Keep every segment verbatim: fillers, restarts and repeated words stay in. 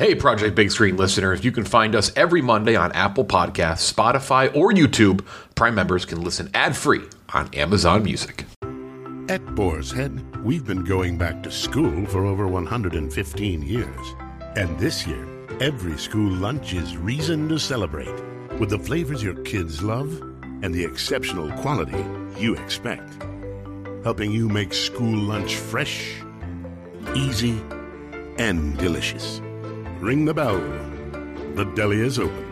Hey, Project Big Screen listeners, you can find us every Monday on Apple Podcasts, Spotify, or YouTube. Prime members can listen ad-free on Amazon Music. At Boar's Head, we've been going back to school for over one hundred fifteen years. And this year, every school lunch is reason to celebrate with the flavors your kids love and the exceptional quality you expect. Helping you make school lunch fresh, easy, and delicious. Ring the bell. The deli is open.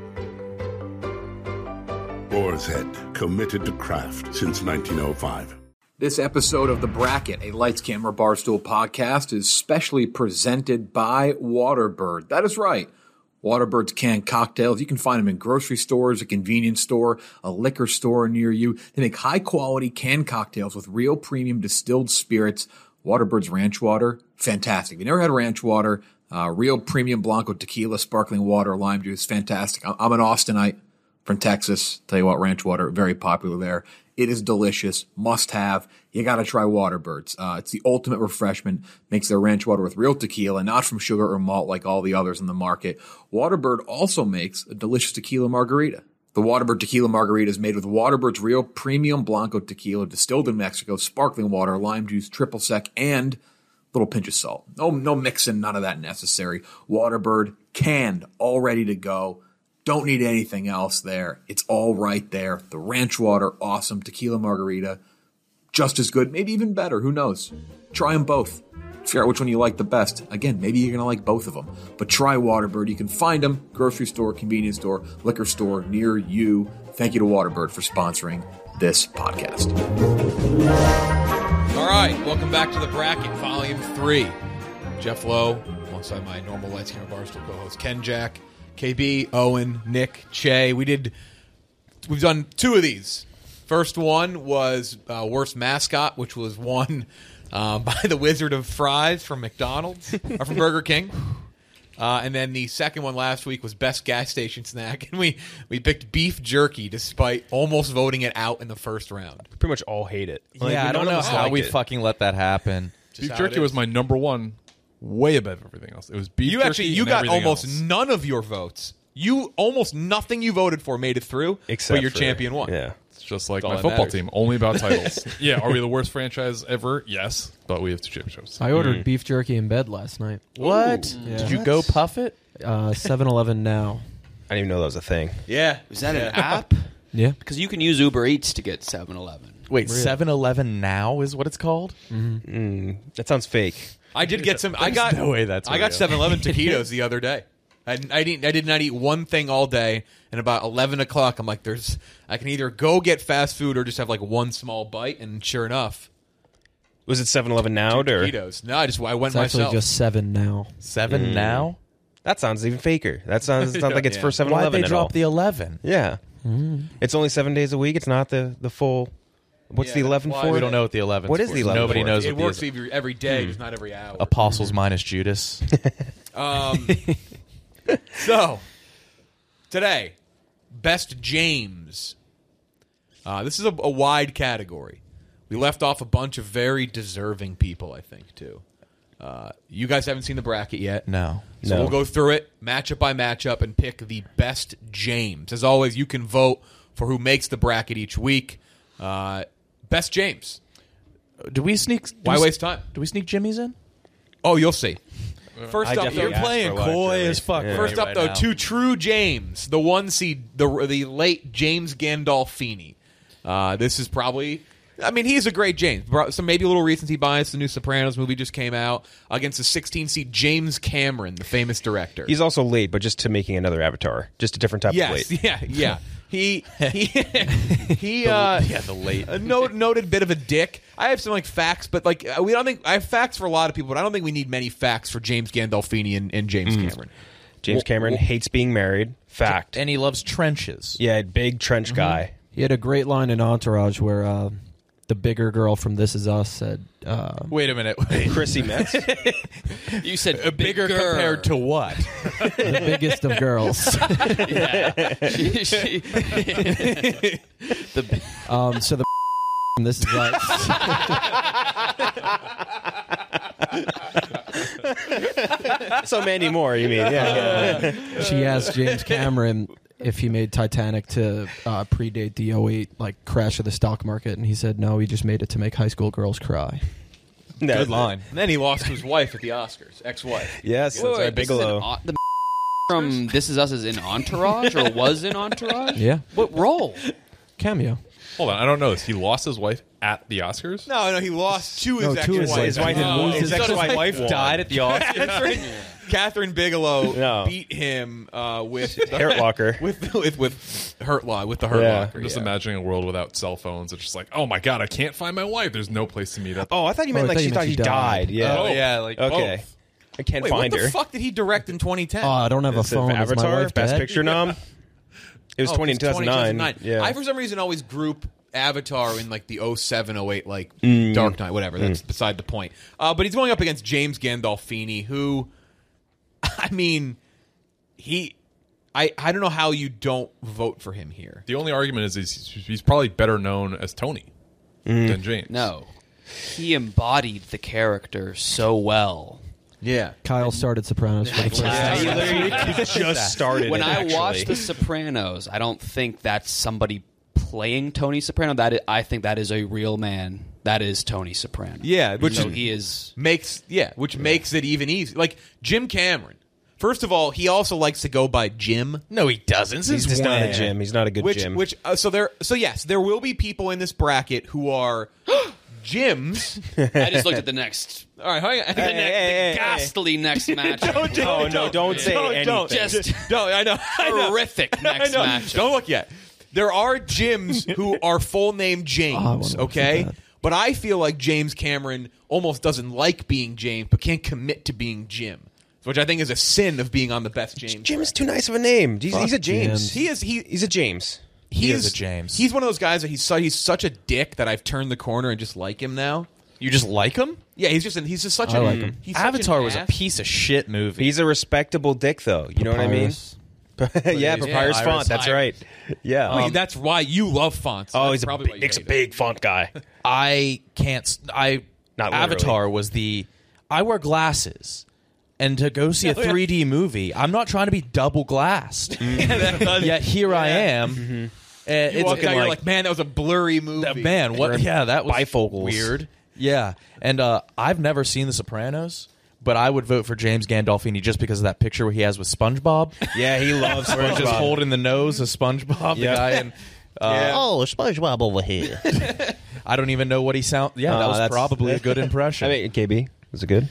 Boar's Head, committed to craft since nineteen oh five. This episode of The Bracket, a Lights Camera Barstool podcast, is specially presented by Waterbird. That is right. Waterbird's canned cocktails. You can find them in grocery stores, a convenience store, a liquor store near you. They make high-quality canned cocktails with real premium distilled spirits. Waterbird's ranch water, fantastic. If you never had ranch water, uh, real premium Blanco tequila, sparkling water, lime juice, fantastic. I'm an Austinite from Texas. Tell you what, ranch water, very popular there. It is delicious, must have. You got to try Waterbird's. Uh, it's the ultimate refreshment. Makes their ranch water with real tequila, not from sugar or malt like all the others in the market. Waterbird also makes a delicious tequila margarita. The Waterbird tequila margarita is made with Waterbird's real premium Blanco tequila, distilled in Mexico, sparkling water, lime juice, triple sec, and a little pinch of salt. No, no mixing, none of that necessary. Waterbird, canned, all ready to go. Don't need anything else there. It's all right there. The ranch water, awesome. Tequila margarita, just as good, maybe even better. Who knows? Try them both. Figure out which one you like the best. Again, maybe you're going to like both of them. But try Waterbird. You can find them grocery store, convenience store, liquor store near you. Thank you to Waterbird for sponsoring this podcast. All right, welcome back to The Bracket, Volume three. Jeff Lowe, alongside my normal Lights Camera Barstool co-host Ken Jack, K B, Owen, Nick, Che. We did, we've done two of these. First one was uh, Worst Mascot, which was won uh, by the Wizard of Fries from McDonald's, or from Burger King. Uh, and then the second one last week was Best Gas Station Snack, and we, we picked beef jerky despite almost voting it out in the first round. We pretty much all hate it. Like, yeah, I don't know how we it. fucking let that happen. Just beef jerky was my number one, way above everything else. It was beef you jerky actually you and got almost else. none of your votes. You almost nothing you voted for made it through, Except but your for, champion won. Yeah. It's just like That's all my that football matters. team, only about titles. Yeah, are we the worst franchise ever? Yes, but we have two championships. I ordered beef jerky in bed last night. What? Yeah. Did you go puff it? Uh, seven eleven now. I didn't even know that was a thing. Yeah, Is that an app? Yeah. Because you can use Uber Eats to get seven eleven. Really? Wait, seven eleven now is what it's called? Mm-hmm. Mm, that sounds fake. I did get some. I got no way that's I got real. seven eleven taquitos the other day. I, I didn't. I did not eat one thing all day. And about eleven o'clock, I'm like, "There's. I can either go get fast food or just have like one small bite." And sure enough, Was it seven eleven now? two Or? taquitos. No, I just I went It's actually myself. just seven now. Seven Mm. now? That sounds even faker. That sounds it's not like it's Yeah. for seven Why'd eleven they at drop all. the eleven? Yeah. Mm. It's only seven days a week. It's not the, the full... What's Yeah, the eleven that's for? why We don't know what the eleven. What is the eleven Nobody for? knows it what works the every, every day, just not every hour. Apostles minus Judas. Um, so, today, Best James. Uh, this is a, a wide category. We left off a bunch of very deserving people, I think, too. Uh, you guys haven't seen the bracket yet. No. So No. we'll go through it, matchup by matchup, and pick the best James. As always, you can vote for who makes the bracket each week. Uh, best James. Do we sneak? Do Why we, waste time? Do we sneak Jimmy's in? Oh, you'll see. First I up, definitely you're asked playing for a lot of coy Jeremy. as fuck. Yeah. First Right up, though, now. two true James. The one seed, the the late James Gandolfini. Uh, this is probably, I mean, he's a great James. So maybe a little recency bias. The new Sopranos movie just came out against the sixteen seed James Cameron, the famous director. He's also late, but just to making another Avatar. Just a different type of yes, late. yeah, yeah. He he he. Uh, yeah, the late. a note, noted bit of a dick. I have some like facts, but like uh, we don't think I have facts for a lot of people, but I don't think we need many facts for James Gandolfini and, and James Cameron. James Cameron hates being married. Fact. And he loves trenches. Yeah, big trench guy. He had a great line in Entourage where uh, the bigger girl from This Is Us said, uh, Wait a minute. Chrissy Metz. You said A bigger compared to what? the biggest of girls. yeah. she, she, the, um, so the from This Is Us. So Mandy Moore, you mean? Yeah. yeah. She asked James Cameron if he made Titanic to uh, predate the oh eight like crash of the stock market, and he said no, he just made it to make high school girls cry. Good line. And then he lost to his wife at the Oscars, ex-wife. Yes, that's right, this is Bigelow. an, the from This Is Us is in Entourage or was in Entourage? Yeah. What role? Cameo. Hold on, I don't know this. He lost his wife at the Oscars? No, no, he lost to his No, to his- ex-wife. his wife- Oh, his his ex-wife wife won. died at the Oscars. Catherine, Catherine Bigelow No. beat him uh, with the, Hurt Locker. with with with Hurt Locker with the Hurt Yeah. Locker. I'm just yeah. imagining a world without cell phones. It's just like, oh my god, I can't find my wife. There's no place to meet up. Oh, I thought you meant Oh, I like thought she you thought meant he she died. died. Yeah. Oh, yeah, like Okay. both. I can't Wait, find what the her. fuck did he direct in twenty ten? Oh, I don't have a Is it phone. Is my Avatar, wife Best dead? Picture nom. It was Oh, twenty, it's two thousand nine. Yeah. I for some reason always group Avatar in like the oh seven, oh eight, like Mm. Dark Knight, whatever. That's beside the point. Uh, but he's going up against James Gandolfini, who, I mean, he, I, I don't know how you don't vote for him here. The only argument is he's, he's probably better known as Tony Mm. than James. No. He embodied the character so well. Yeah. Kyle started Sopranos for the first Yeah, time. you literally- just started. when it, I actually. watched The Sopranos, I don't think that's somebody playing Tony Soprano. That is, I think that is a real man. That is Tony Soprano. Yeah, which so is- he is. Makes, yeah, which makes it even easier. Like, Jim Cameron. First of all, he also likes to go by Jim. No, he doesn't. He's Since just not a when? Jim. He's not a good Which, Jim. which, uh, so there, so yes, there will be people in this bracket who are Jims. I just looked at the next. All right, hang on. The, ne- hey, the ghastly next match. oh no! Don't say Don't- anything. don't. Just No, I know. I know. horrific I next know. match. Don't look yet. There are Jims who are full name Oh, I James, wanna watch okay? that. But I feel like James Cameron almost doesn't like being James, but can't commit to being Jim, which I think is a sin of being on the best James. Jim is too nice of a name. He's, he's a James. James. He is. He. He's a James. He is a James. He's one of those guys that he's su- he's such a dick that I've turned the corner and just like him now. You just like him? Yeah, he's just an, he's just such I a like him. he's such an Avatar was a ass. piece of shit movie. He's a respectable dick, though. You know what I mean? Papyrus. yeah, Papyrus Papyrus. font. That's right. Yeah. Wait, Um, that's why you love fonts. oh, That's he's a probably big, why you Nick's a hate it. big font guy. I can't. s- I Not literally. Avatar was the. I wear glasses, and to go see a three D movie, I'm not trying to be double glassed. Yet here I am. Mm-hmm. Uh, You it's walked out, you're like- like, man, that was a blurry movie. that man. What? Yeah, that was bifocals. weird. Yeah, and uh, I've never seen The Sopranos, but I would vote for James Gandolfini just because of that picture where he has with SpongeBob. Yeah, he loves Where he's just SpongeBob. holding the nose of SpongeBob, Yeah. the guy, and uh, Oh, SpongeBob over here. I don't even know what he sound. Yeah, Uh, that was that's- probably a good impression. I mean, K B, was it good?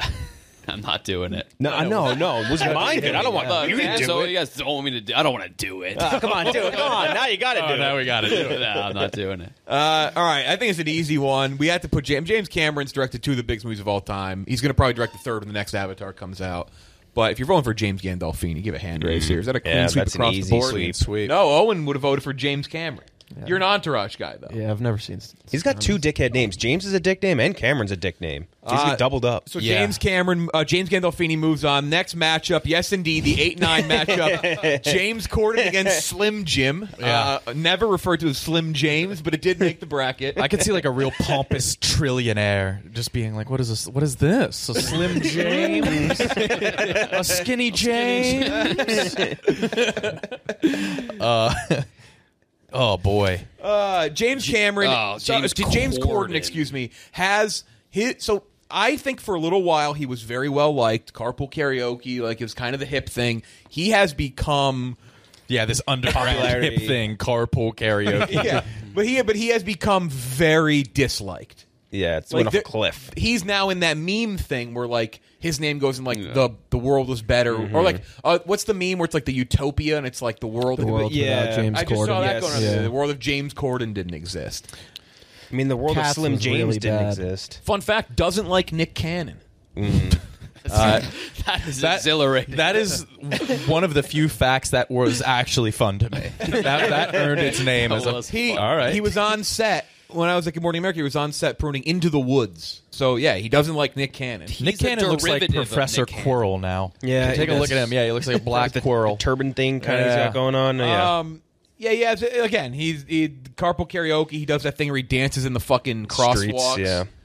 I'm not doing it. No, no, no. Was mine good? I don't want Look, you to man, do so it. you guys don't want me to do. I don't want to do it. Oh, come on, do it. Come on, now you got to do it. we got it. no, I'm not doing it. Uh, all right, I think it's an easy one. We have to put James. James Cameron's directed two of the biggest movies of all time. He's going to probably direct the third when the next Avatar comes out. But if you're voting for James Gandolfini, give a hand raise here. Is that a clean Yeah, sweep that's an across easy the board? sweep. Sweep. No, Owen would have voted for James Cameron. You're an Entourage guy, though. Yeah, I've never seen. He's got two dickhead names. James is a dick name, and Cameron's a dick name. So he's Uh, got doubled up. So Yeah. James Cameron, uh, James Gandolfini moves on. Next matchup, yes, indeed, the eight nine matchup. James Corden against Slim Jim. Yeah. Uh, never referred to as Slim James, but it did make the bracket. I could see like a real pompous trillionaire just being like, "What is this? What is this? A Slim James? a Skinny James?" uh, oh boy, Uh, James Cameron, Oh, so- James uh, James Corden, Corden. excuse me, has his. So I think for a little while he was very well liked. Carpool karaoke, like it was kind of the hip thing. He has become, yeah, this underground Popularity. hip thing, carpool karaoke. yeah, but he but he has become very disliked. Yeah, it's Like went off the- a cliff. He's now in that meme thing where like his name goes in like the the world was better, Mm-hmm. or like uh, what's the meme where it's like the utopia and it's like the world. The world Yeah. without James I just Corden. saw that Yes. going on. Yeah. The world of James Corden didn't exist. I mean, the world Cats of Slim was James really didn't bad. exist. Fun fact: doesn't like Nick Cannon. that is That, exhilarating. that is one of the few facts that was actually fun to me. That, that earned its name as a. was He All right. he was on set when I was at Good Morning America. He was on set pruning Into the Woods. So yeah, he doesn't like Nick Cannon. Nick He's a Cannon looks like derivative of Professor Nick Cannon. Quirrell now. Yeah, take a he look does. at him. Yeah, he looks like a black the, squirrel. the turban thing kind of he's Yeah. got going on. Yeah. Um, yeah, yeah. so, Again, he's he, carpool karaoke. He does that thing where he dances in the fucking crosswalks. Streets, yeah.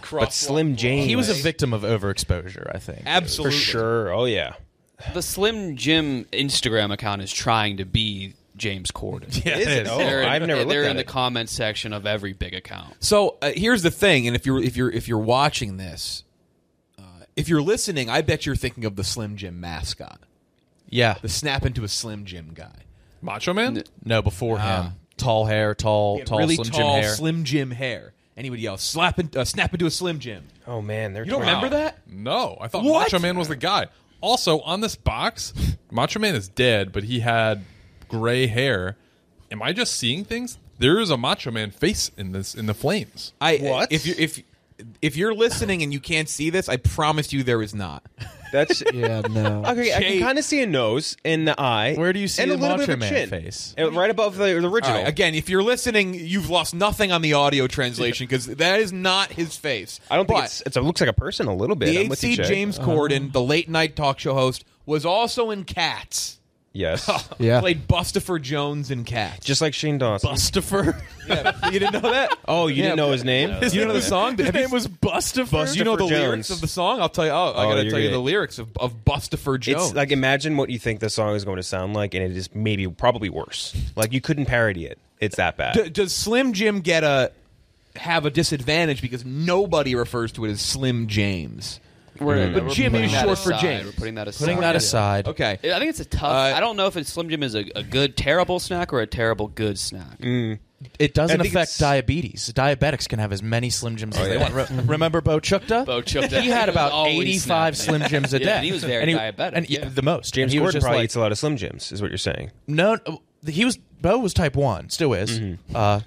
But Slim James, He was a victim of overexposure, I think. Absolutely. for sure. Oh yeah. The Slim Jim Instagram account is trying to be James Corden. Yeah, Is it it? is. Oh, They're in, I've never looked They're at in the it. comment section of every big account. So uh, here's the thing, and if you're if you're if you're watching this, uh, if you're listening, I bet you're thinking of the Slim Jim mascot, Yeah. the snap into a Slim Jim guy. Macho Man? No, before Ah. him. Tall hair, tall, He had tall, really Slim tall Jim hair. Slim Jim hair, and he would yell, "Slap in, uh, snap into a Slim Jim." Oh man, they're You don't trying- remember that? No, I thought What? Macho Man was the guy. Also, on this box, Macho Man is dead, but he had gray hair. Am I just seeing things? There is a Macho Man face in this in the flames. I What? if you if if you're listening and you can't see this, I promise you there is not. That's Yeah, no. okay. I Jay- can kind of see a nose and the eye. Where do you see and the a little Macho bit of a Man chin. face? Uh, Right above the, the All original. right, again, if you're listening, you've lost nothing on the audio translation because that is not his face. I don't think But it's, it's. It looks like a person a little bit. the I'm with you, H C Jay. James Corden, the late night talk show host, was also in Cats. Yes. Yeah. Played Bustopher Jones in Cats. Just like Shane Dawson. Bustopher. Yeah, you didn't know that? Oh, you didn't know his name? You don't know the song? His Have you- name was Bustopher. Do you know the Bustopher lyrics Jones. of the song? I'll tell you. Oh, I Oh, gotta you're tell you gonna- the lyrics of, of Bustopher Jones. It's like imagine what you think the song is going to sound like, and it is maybe probably worse. Like you couldn't parody it. It's that bad. D- does Slim Jim get a have a disadvantage because nobody refers to it as Slim James? We're, But we're Jim putting is that short for aside. James. We're putting that aside. Putting that aside. Okay. I think it's a tough. Uh, I don't know if it's Slim Jim is a, a good terrible snack or a terrible good snack. It doesn't I think affect it's- diabetes. Diabetics can have as many Slim Jims as they yeah. want. Re- remember Bo Chukta? Bo Chukta. He had about Always eighty-five snapping. Slim Jims a Yeah, day. and he was very and he, diabetic, And yeah. the most. James and he was Corden just probably like, eats a lot of Slim Jims, is what you're saying. No, no, he was Bo was type one, still is. Uh,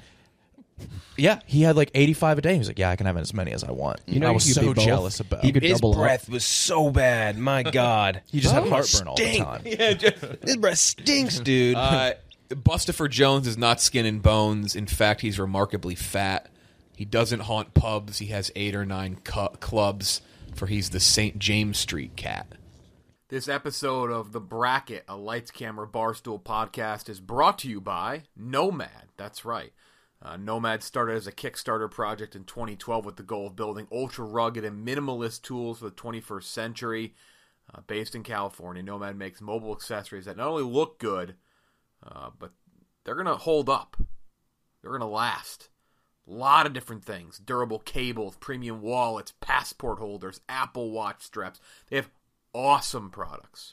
yeah, he had like eighty-five a day. He was like, "Yeah, I can have as many as I want." You know, I was you could so be both. jealous of Bo. You could His double breath up. was so bad. My God. He just had Bo heartburn all the stink. time. Yeah, just, His breath stinks, dude. uh, Bustopher Jones is not skin and bones. In fact, he's remarkably fat. He doesn't haunt pubs. He has eight or nine cu- clubs, for he's the Saint James Street cat. This episode of The Bracket, a Lights Camera Barstool podcast, is brought to you by Nomad. That's right. Uh, Nomad started as a Kickstarter project in twenty twelve with the goal of building ultra-rugged and minimalist tools for the twenty-first century. Uh, based in California, Nomad makes mobile accessories that not only look good, uh, but they're going to hold up. They're going to last. A lot of different things. Durable cables, premium wallets, passport holders, Apple Watch straps. They have awesome products.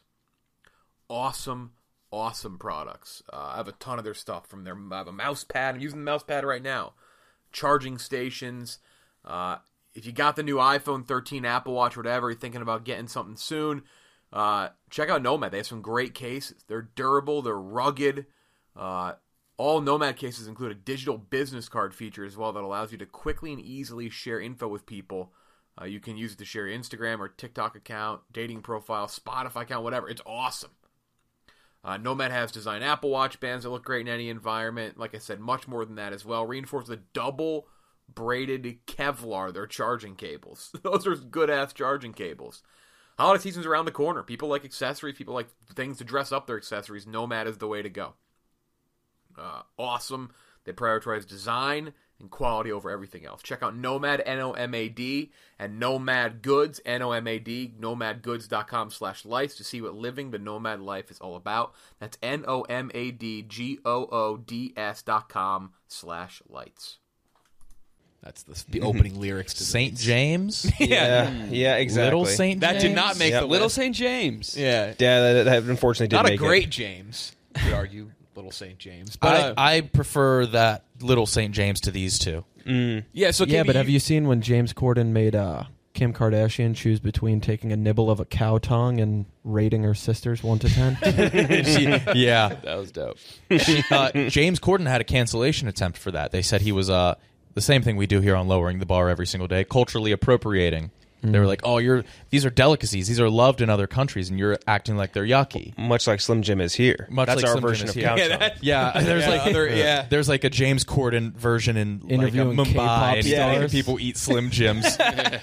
Awesome, awesome products. Uh, I have a ton of their stuff from their. I have a mouse pad. I'm using the mouse pad right now. Charging stations. Uh, if you got the new iPhone thirteen, Apple Watch, whatever, you're thinking about getting something soon, uh, check out Nomad. They have some great cases. They're durable. They're rugged. Uh, all Nomad cases include a digital business card feature as well that allows you to quickly and easily share info with people. Uh, you can use it to share your Instagram or TikTok account, dating profile, Spotify account, whatever. It's awesome. Uh, Nomad has designed Apple Watch bands that look great in any environment. Like I said, much more than that as well. Reinforced with double braided Kevlar, their charging cables. Those are good-ass charging cables. Holiday season's around the corner. People like accessories. People like things to dress up their accessories. Nomad is the way to go. Uh, awesome. They prioritize design and quality over everything else. Check out Nomad, N O M A D, and Nomad Goods, N O M A D, nomadgoods.com slash lights to see what living the Nomad life is all about. That's N O M A D G O O D S dot com slash lights. That's the, the opening lyrics to Saint James. yeah, yeah, exactly. Little Saint That James. did not make Yep. the Little list. Saint James. Yeah. Yeah, that, that unfortunately did Not make a great it. James, you could argue. Little Saint James. But, uh, I, I prefer that Little Saint James to these two. yeah, so Yeah, Katie, but have you seen when James Corden made uh, Kim Kardashian choose between taking a nibble of a cow tongue and rating her sisters one to ten? Yeah. That was dope. She, uh, James Corden had a cancellation attempt for that. They said he was uh, the same thing we do here on Lowering the Bar every single day, culturally appropriating. They were like, "Oh, you're these are delicacies. These are loved in other countries, and you're acting like they're yucky." Much like Slim Jim is here. Much That's like our Slim Jim version is of here. cow Yeah, tongue. that- Yeah, there's Yeah, like other- yeah. there's like a James Corden version in Interviewing like a K-pop Mumbai, and he's stars. making people eat Slim Jims.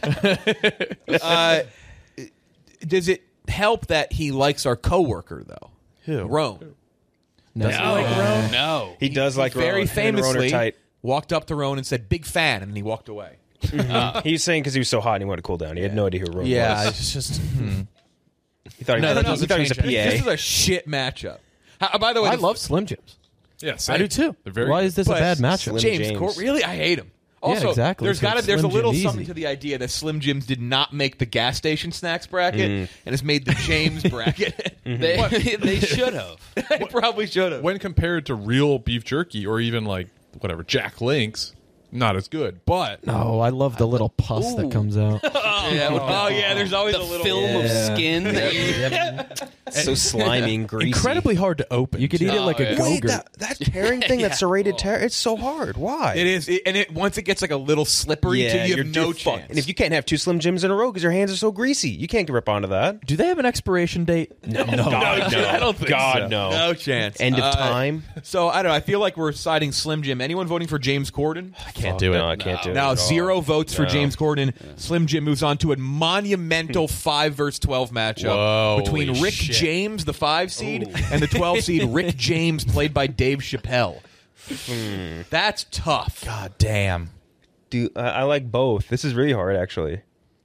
uh, does it help that he likes our coworker though? Who? Roan. No. No. He does like Very Rowan. Him and Rowan are famously tight. walked up to Roan and said, "Big fan," and then he walked away. Uh, He was saying because he was so hot and he wanted to cool down. He had no idea who Rogue Yeah, was. it's just. Hmm. He thought he, No, was, that he doesn't thought he was a change P A. This is a shit matchup. How, by the way, I the- love Slim Jims. Yeah, I same. do too. They're very Why good. is this a But bad matchup? Slim James, James. Cor- really, I hate him. Also, exactly. there's So got it's there's a Slim little Jim something easy. to the idea that Slim Jims did not make the gas station snacks bracket and has made the James bracket. they they should have. I probably should have. When compared to real beef jerky or even like whatever Jack Link's, not as good. But No, I love the little pus that comes out. Yeah, Oh yeah, there's always the a little film of skin. That you, so slimy and greasy. Incredibly hard to open. You could eat it like a yeah. Wait, Go-Gurt. that, that tearing thing, that serrated tear, it's so hard. Why? It is, it, and it once it gets like a little slippery, Yeah, to you you're have no you're chance. fucked. And if you can't have two Slim Jims in a row because your hands are so greasy, you can't rip onto that. Do they have an expiration date? No, God, no. I don't think God, so. no. No chance. End of Uh, time. So I don't know. I feel like we're siding Slim Jim. Anyone voting for James Corden? I can't do it. No, I can't do it. Now at all. zero votes for No. James Corden. Slim Jim moves on to a monumental five versus twelve matchup Whoa, between holy Rick shit. James, the five seed, and the twelve seed Rick James, played by Dave Chappelle. That's tough. God damn. Dude, I, I like both. This is really hard, actually.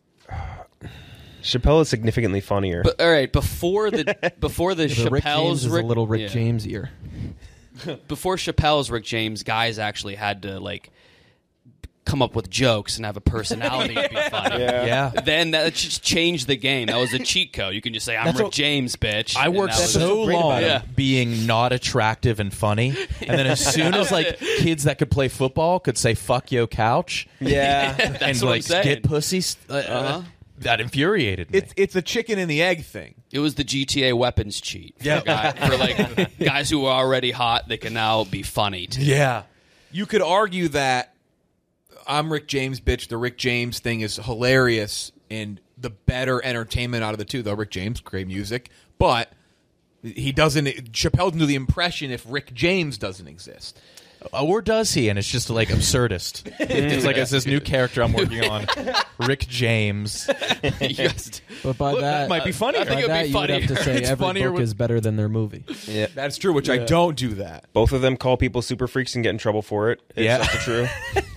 Chappelle is significantly funnier. but all right, before the before the The Rick James Chappelle's is a Rick, little Rick yeah. James ear. before Chappelle's Rick James, guys actually had to like come up with jokes and have a personality to be funny. Yeah. Then that just changed the game. That was a cheat code. You can just say, "I'm That's Rick what- James, bitch." I and worked that was- so great about long it. being not attractive and funny, and then as soon as like kids that could play football could say "fuck yo couch" yeah. and what I'm like saying. get pussy, uh, Uh-huh. that infuriated me. It's it's a chicken and the egg thing. It was the G T A weapons cheat. For, Yeah. guy, for like guys who are already hot, they can now be funny too. yeah. You could argue that I'm Rick James, bitch. The Rick James thing is hilarious and the better entertainment out of the two. Though Rick James, great music, but he doesn't. Chappelle doesn't do the impression if Rick James doesn't exist. Or does he? And it's just like absurdist. It's like it's this new character I'm working on, Rick James. You guys- But by Look, that, that might be funnier. I think by it would that be you would have to funnier. say It's every funnier book with- is better than their movie. yeah. That's true, which I don't do that. Both of them call people super freaks and get in trouble for it. It's Yeah. also true.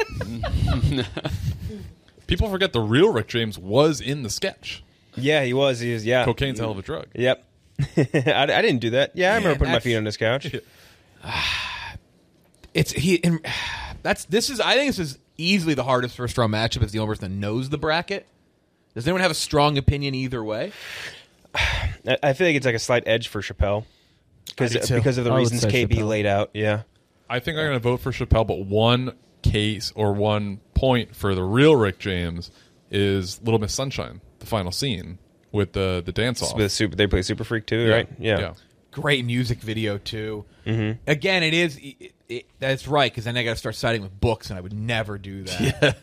people forget the real Rick James was in the sketch. Yeah, he was. He was. Yeah. Cocaine's a hell of a drug. Yep. I, I didn't do that. Yeah, I remember Man, putting my that's- feet on this couch. It's he. And that's this is. I think this is easily the hardest first round matchup. Is the only person that knows the bracket. Does anyone have a strong opinion either way? I, I feel like it's like a slight edge for Chappelle because I do too. because of the I would reasons say K B Chappelle. laid out. Yeah. I think I'm going to vote for Chappelle, but one case or one point for the real Rick James is Little Miss Sunshine, the final scene with the the dance off. The super, they play Super Freak too, right? Yeah. yeah. Great music video too. Mm-hmm. Again, it is. It, it, that's right because then I got to start siding with books, and I would never do that. Yeah.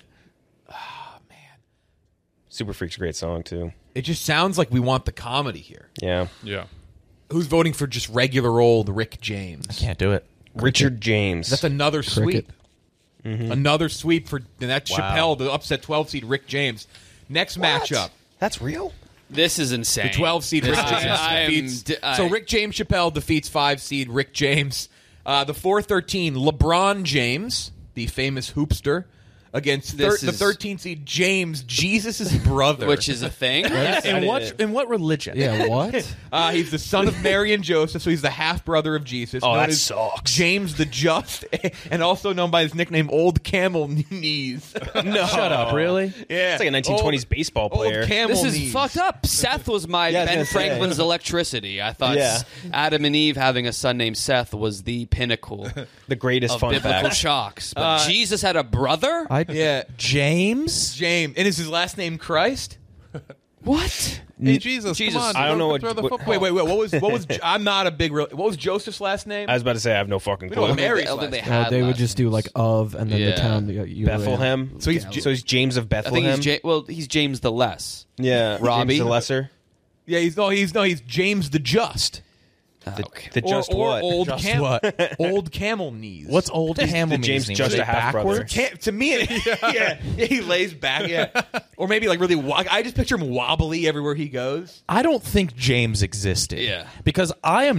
Super Freak's a great song too. It just sounds like we want the comedy here. Yeah. Yeah. Who's voting for just regular old Rick James? Can't do it. Richard James. That's another Cricket. sweep. Another sweep for and that's Wow. Chappelle, the upset twelve seed Rick James. Next matchup, That's real. This is insane. the twelve seed Rick This is- James I am defeats. d- I- so Rick James Chappelle defeats five seed Rick James. Uh, the four thirteen LeBron James, the famous hoopster, against thir- This the is- thirteen seed James, Jesus' brother, which is a thing. In what in what religion? Yeah, what? Uh, he's the son of Mary and Joseph, so he's the half brother of Jesus. Oh, known that as sucks. James the Just, and also known by his nickname Old Camel Knees. No. Shut up, really? Yeah, It's like a nineteen twenties Old- baseball player. Old Camel This is Knees. fucked up. Seth was my Yeah, I was Ben gonna say. Franklin's electricity. I thought Yeah. Adam and Eve having a son named Seth was the pinnacle The greatest of fun biblical fact. shocks. But Jesus had a brother? I Yeah, James? James, and is his last name Christ? What? Hey, Jesus, Jesus. come on. I don't know what- throw the what- football. Wait, wait, wait. What was? What was? I'm not a big. Real, what was Joseph's last name? I was about to say I have no fucking We don't clue. have Mary's I don't think last they name. uh, had they would last just do names. like of and then Yeah. the town. that you were in. Bethlehem. So he's so he's James of I think Bethlehem. he's ja- well, he's James the Less. yeah, Robbie. James the Lesser. Yeah, he's no, he's no, he's James the Just. The, okay. the Or, just or what? old Just cam- what? old camel knees. What's old camel the James mean? Just Was a it half brother. backwards? Can't, to me, yeah, yeah, he lays back, yeah, or maybe like really. Wo- I just picture him wobbly everywhere he goes. I don't think James existed. Yeah. Because I am not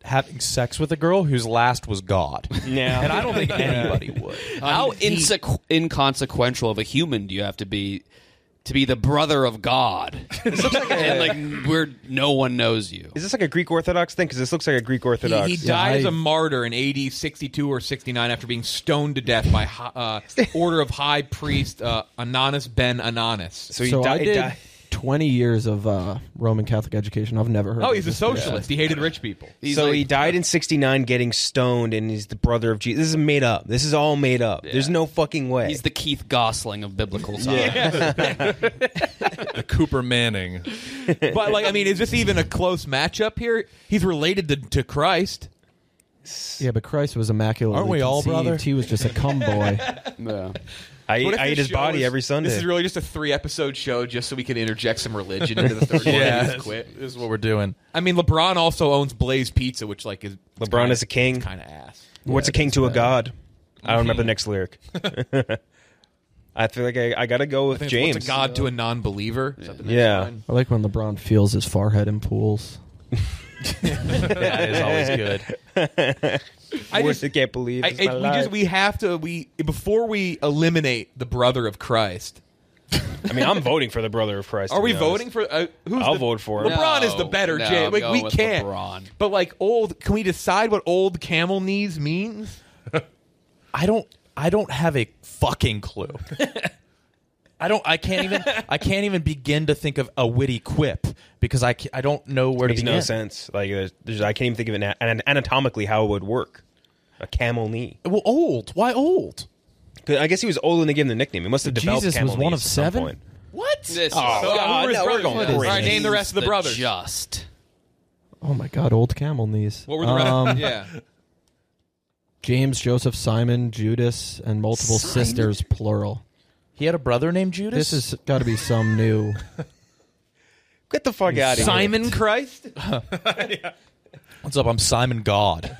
having sex with a girl whose last was God. Yeah. And I don't think anybody would. How I mean, he- insequ- inconsequential of a human do you have to be to be the brother of God? This looks like a, And like where no one knows you. is this like a Greek Orthodox thing? Because this looks like a Greek Orthodox. He, he died Yeah, as I- a martyr in A D sixty-two or sixty-nine after being stoned to death by hi- uh, order of High Priest uh, Ananus ben Ananus. so he so I died. did died. twenty years of uh, Roman Catholic education. I've never heard. Oh, of he's a this. socialist. He hated rich people. He's so like- he died in sixty-nine getting stoned, and he's the brother of Jesus. This is made up. This is all made up. There's no fucking way. He's the Keith Gosling of biblical times. The Cooper Manning. But, like, I mean, is this even a close matchup here? He's related to, to Christ. Yeah, but Christ was immaculately Aren't we all, conceived. brother? He was just a cum boy. Yeah. I, What if I this eat his show body is- every Sunday. This is really just a three-episode show just so we can interject some religion into the third one Yeah, and this, just quit. this is what we're doing. I mean, LeBron also owns Blaze Pizza, which, like, is... LeBron kinda, is a king. kind of ass. What's a Yeah, king that's to a bad. god? I don't remember the next lyric. I feel like I, I got to go with I think James. What's a god to a non-believer? Is that the next Yeah. line? I like when LeBron feels his forehead in pools. That is always good. I Words just... I can't believe. I, it's it- my we life. just we have to we before we eliminate the brother of Christ. I mean, I'm voting for the brother of Christ. Are to we be honest. voting for? Uh, who's I'll the, vote for it. LeBron No, is the better. no, Jay. I'm Like, going we with can't. LeBron. But like old, can we decide what old camel knees means? I don't. I don't have a fucking clue. I don't. I can't even. I can't even begin to think of a witty quip because I. ca- I don't know where Makes to begin. no sense. Like, there's, there's, I can't even think of it ana- anatomically how it would work. A camel knee. Well, old. Why old? 'Cause I guess he was old when they gave him the nickname. He must have developed Jesus camel was one knees of at some seven? point. What? This Oh, God, who were his no, we're brothers? going All crazy. right, name the rest of the brothers. Just. Oh my God, old camel knees. What were the rest? Um, yeah. James, Joseph, Simon, Judas, and multiple Simon? sisters, plural. He had a brother named Judas. This has got to be some new. Get the fuck out of here. Simon Christ. What's up? I'm Simon God.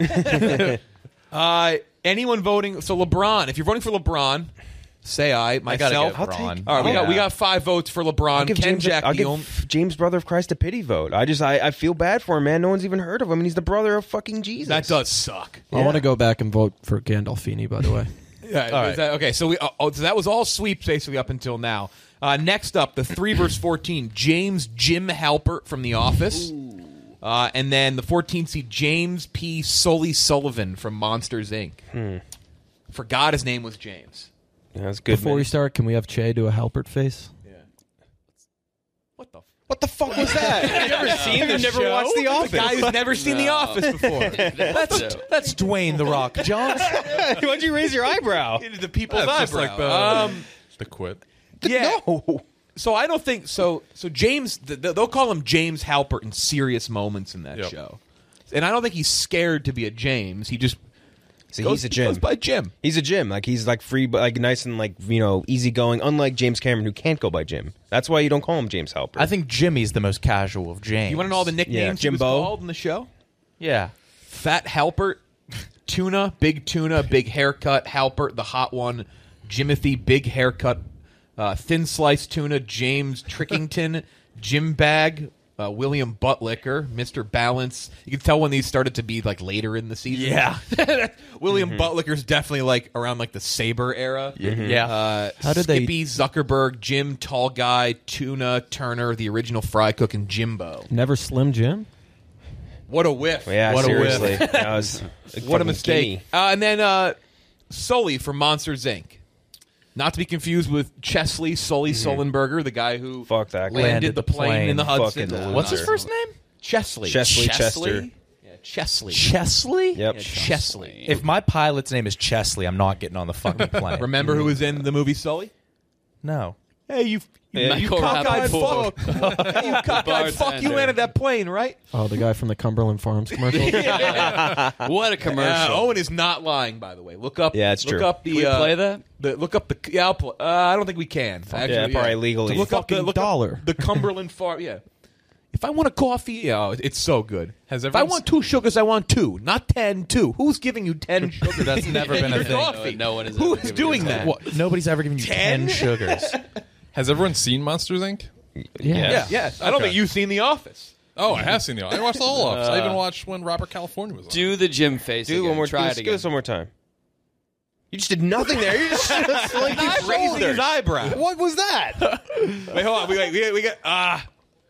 Uh, anyone voting? So LeBron. If you're voting for LeBron, say I. I gotta Myself. get I'll Braun. take- All right, we got we Yeah. got five votes for LeBron. I'll give Ken James, Jack I'll the give only- James, brother of Christ, a pity vote. I just, I, I feel bad for him, man. No one's even heard of him, and he's the brother of fucking Jesus. That does suck. I want to go back and vote for Gandolfini, by the way. Yeah, All is right. that- okay, so we uh, oh, so that was all sweeps basically up until now. Uh, next up, the three verse fourteen, James Jim Halpert from The Office, uh, and then the fourteenth seed James P. Sully Sullivan from Monsters Incorporated. Forgot his name was James. Yeah, that's good. Before man. we start, can we have Che do a Halpert face? What the? F- What the fuck was that? Have you ever seen the You've never show? watched The Office. The guy who's never seen The Office before. That's that's Dwayne the Rock Johnson. Why'd you raise your eyebrow? the people's That's just eyebrow. like the, um, the quip. yeah. No. So I don't think so. So James, th- th- they'll call him James Halpert in serious moments in that Yep. show, and I don't think he's scared to be a James. He just So goes, he's a he Jim. goes by Jim. He's a Jim. Like, he's like free, but like nice and like, you know, easygoing. Unlike James Cameron, who can't go by Jim. That's why you don't call him James Halpert. I think Jimmy's the most casual of James. You want to know all the nicknames Yeah, he was Jimbo. called in the show? Yeah. Fat Halpert, Tuna, Big Tuna, Big Haircut, Halpert, the hot one, Jimothy, Big Haircut, uh, Thin Sliced Tuna, James Trickington, Jim Bag, uh, William Buttlicker, Mister Balance. You can tell when these started to be like later in the season. Yeah. William Buttlicker's definitely like around like the Saber era. Yeah. Uh, How did they- Skippy, Zuckerberg, Jim, Tall Guy, Tuna, Turner, the original Fry Cook, and Jimbo. Never Slim Jim? What a whiff! yeah, what seriously. a whiff! That was What a fucking mistake! gimme. Uh, and then uh, Sully from Monsters Incorporated. Not to be confused with Chesley Sully Sullenberger, the guy who Fuck that guy. landed the plane, in the Hudson. Fucking Uh, What's his loser. first name? Chesley. Chesley Chesley? Chester. Yeah, Chesley. Chesley? Yep. Yeah, Chesley. If my pilot's name is Chesley, I'm not getting on the fucking plane. Remember who was in the movie Sully? No. Hey, you, you, Yeah, you Michael cockeyed Rappaport. fuck. you cockeyed fuck. You bartender. landed that plane, right? Oh, the guy from the Cumberland Farms commercial? What a commercial. Uh, Owen is not lying, by the way. Look up. Yeah, it's look true. up the. Can we uh, play that? The, look up the. Yeah, I'll play, uh, I don't think we can. Actually, Yeah, probably legally. Look up the Fucking look dollar. Up the Cumberland Farm. Yeah. If I want a coffee, yeah, it's so good. Has if I everyone want two sugars, I want two, not ten. Two. Who's giving you ten sugars? That's never in been a your thing. coffee? No, no one has Who ever is given doing you that? ten. What? Nobody's ever given you Ten? ten, sugars. Has everyone seen Monsters Incorporated? Yeah. Yeah, yes. I don't Okay. think you've seen The Office. Oh, I have seen the. I watched the whole office. I Uh, even watched when Robert California was on. Do the Jim face. Do again. one more. Try Let's it do again. this one more time. You just did nothing there. You just like He's raising his eyebrow. What was that? Wait, hold on. We, wait, we, we got ah.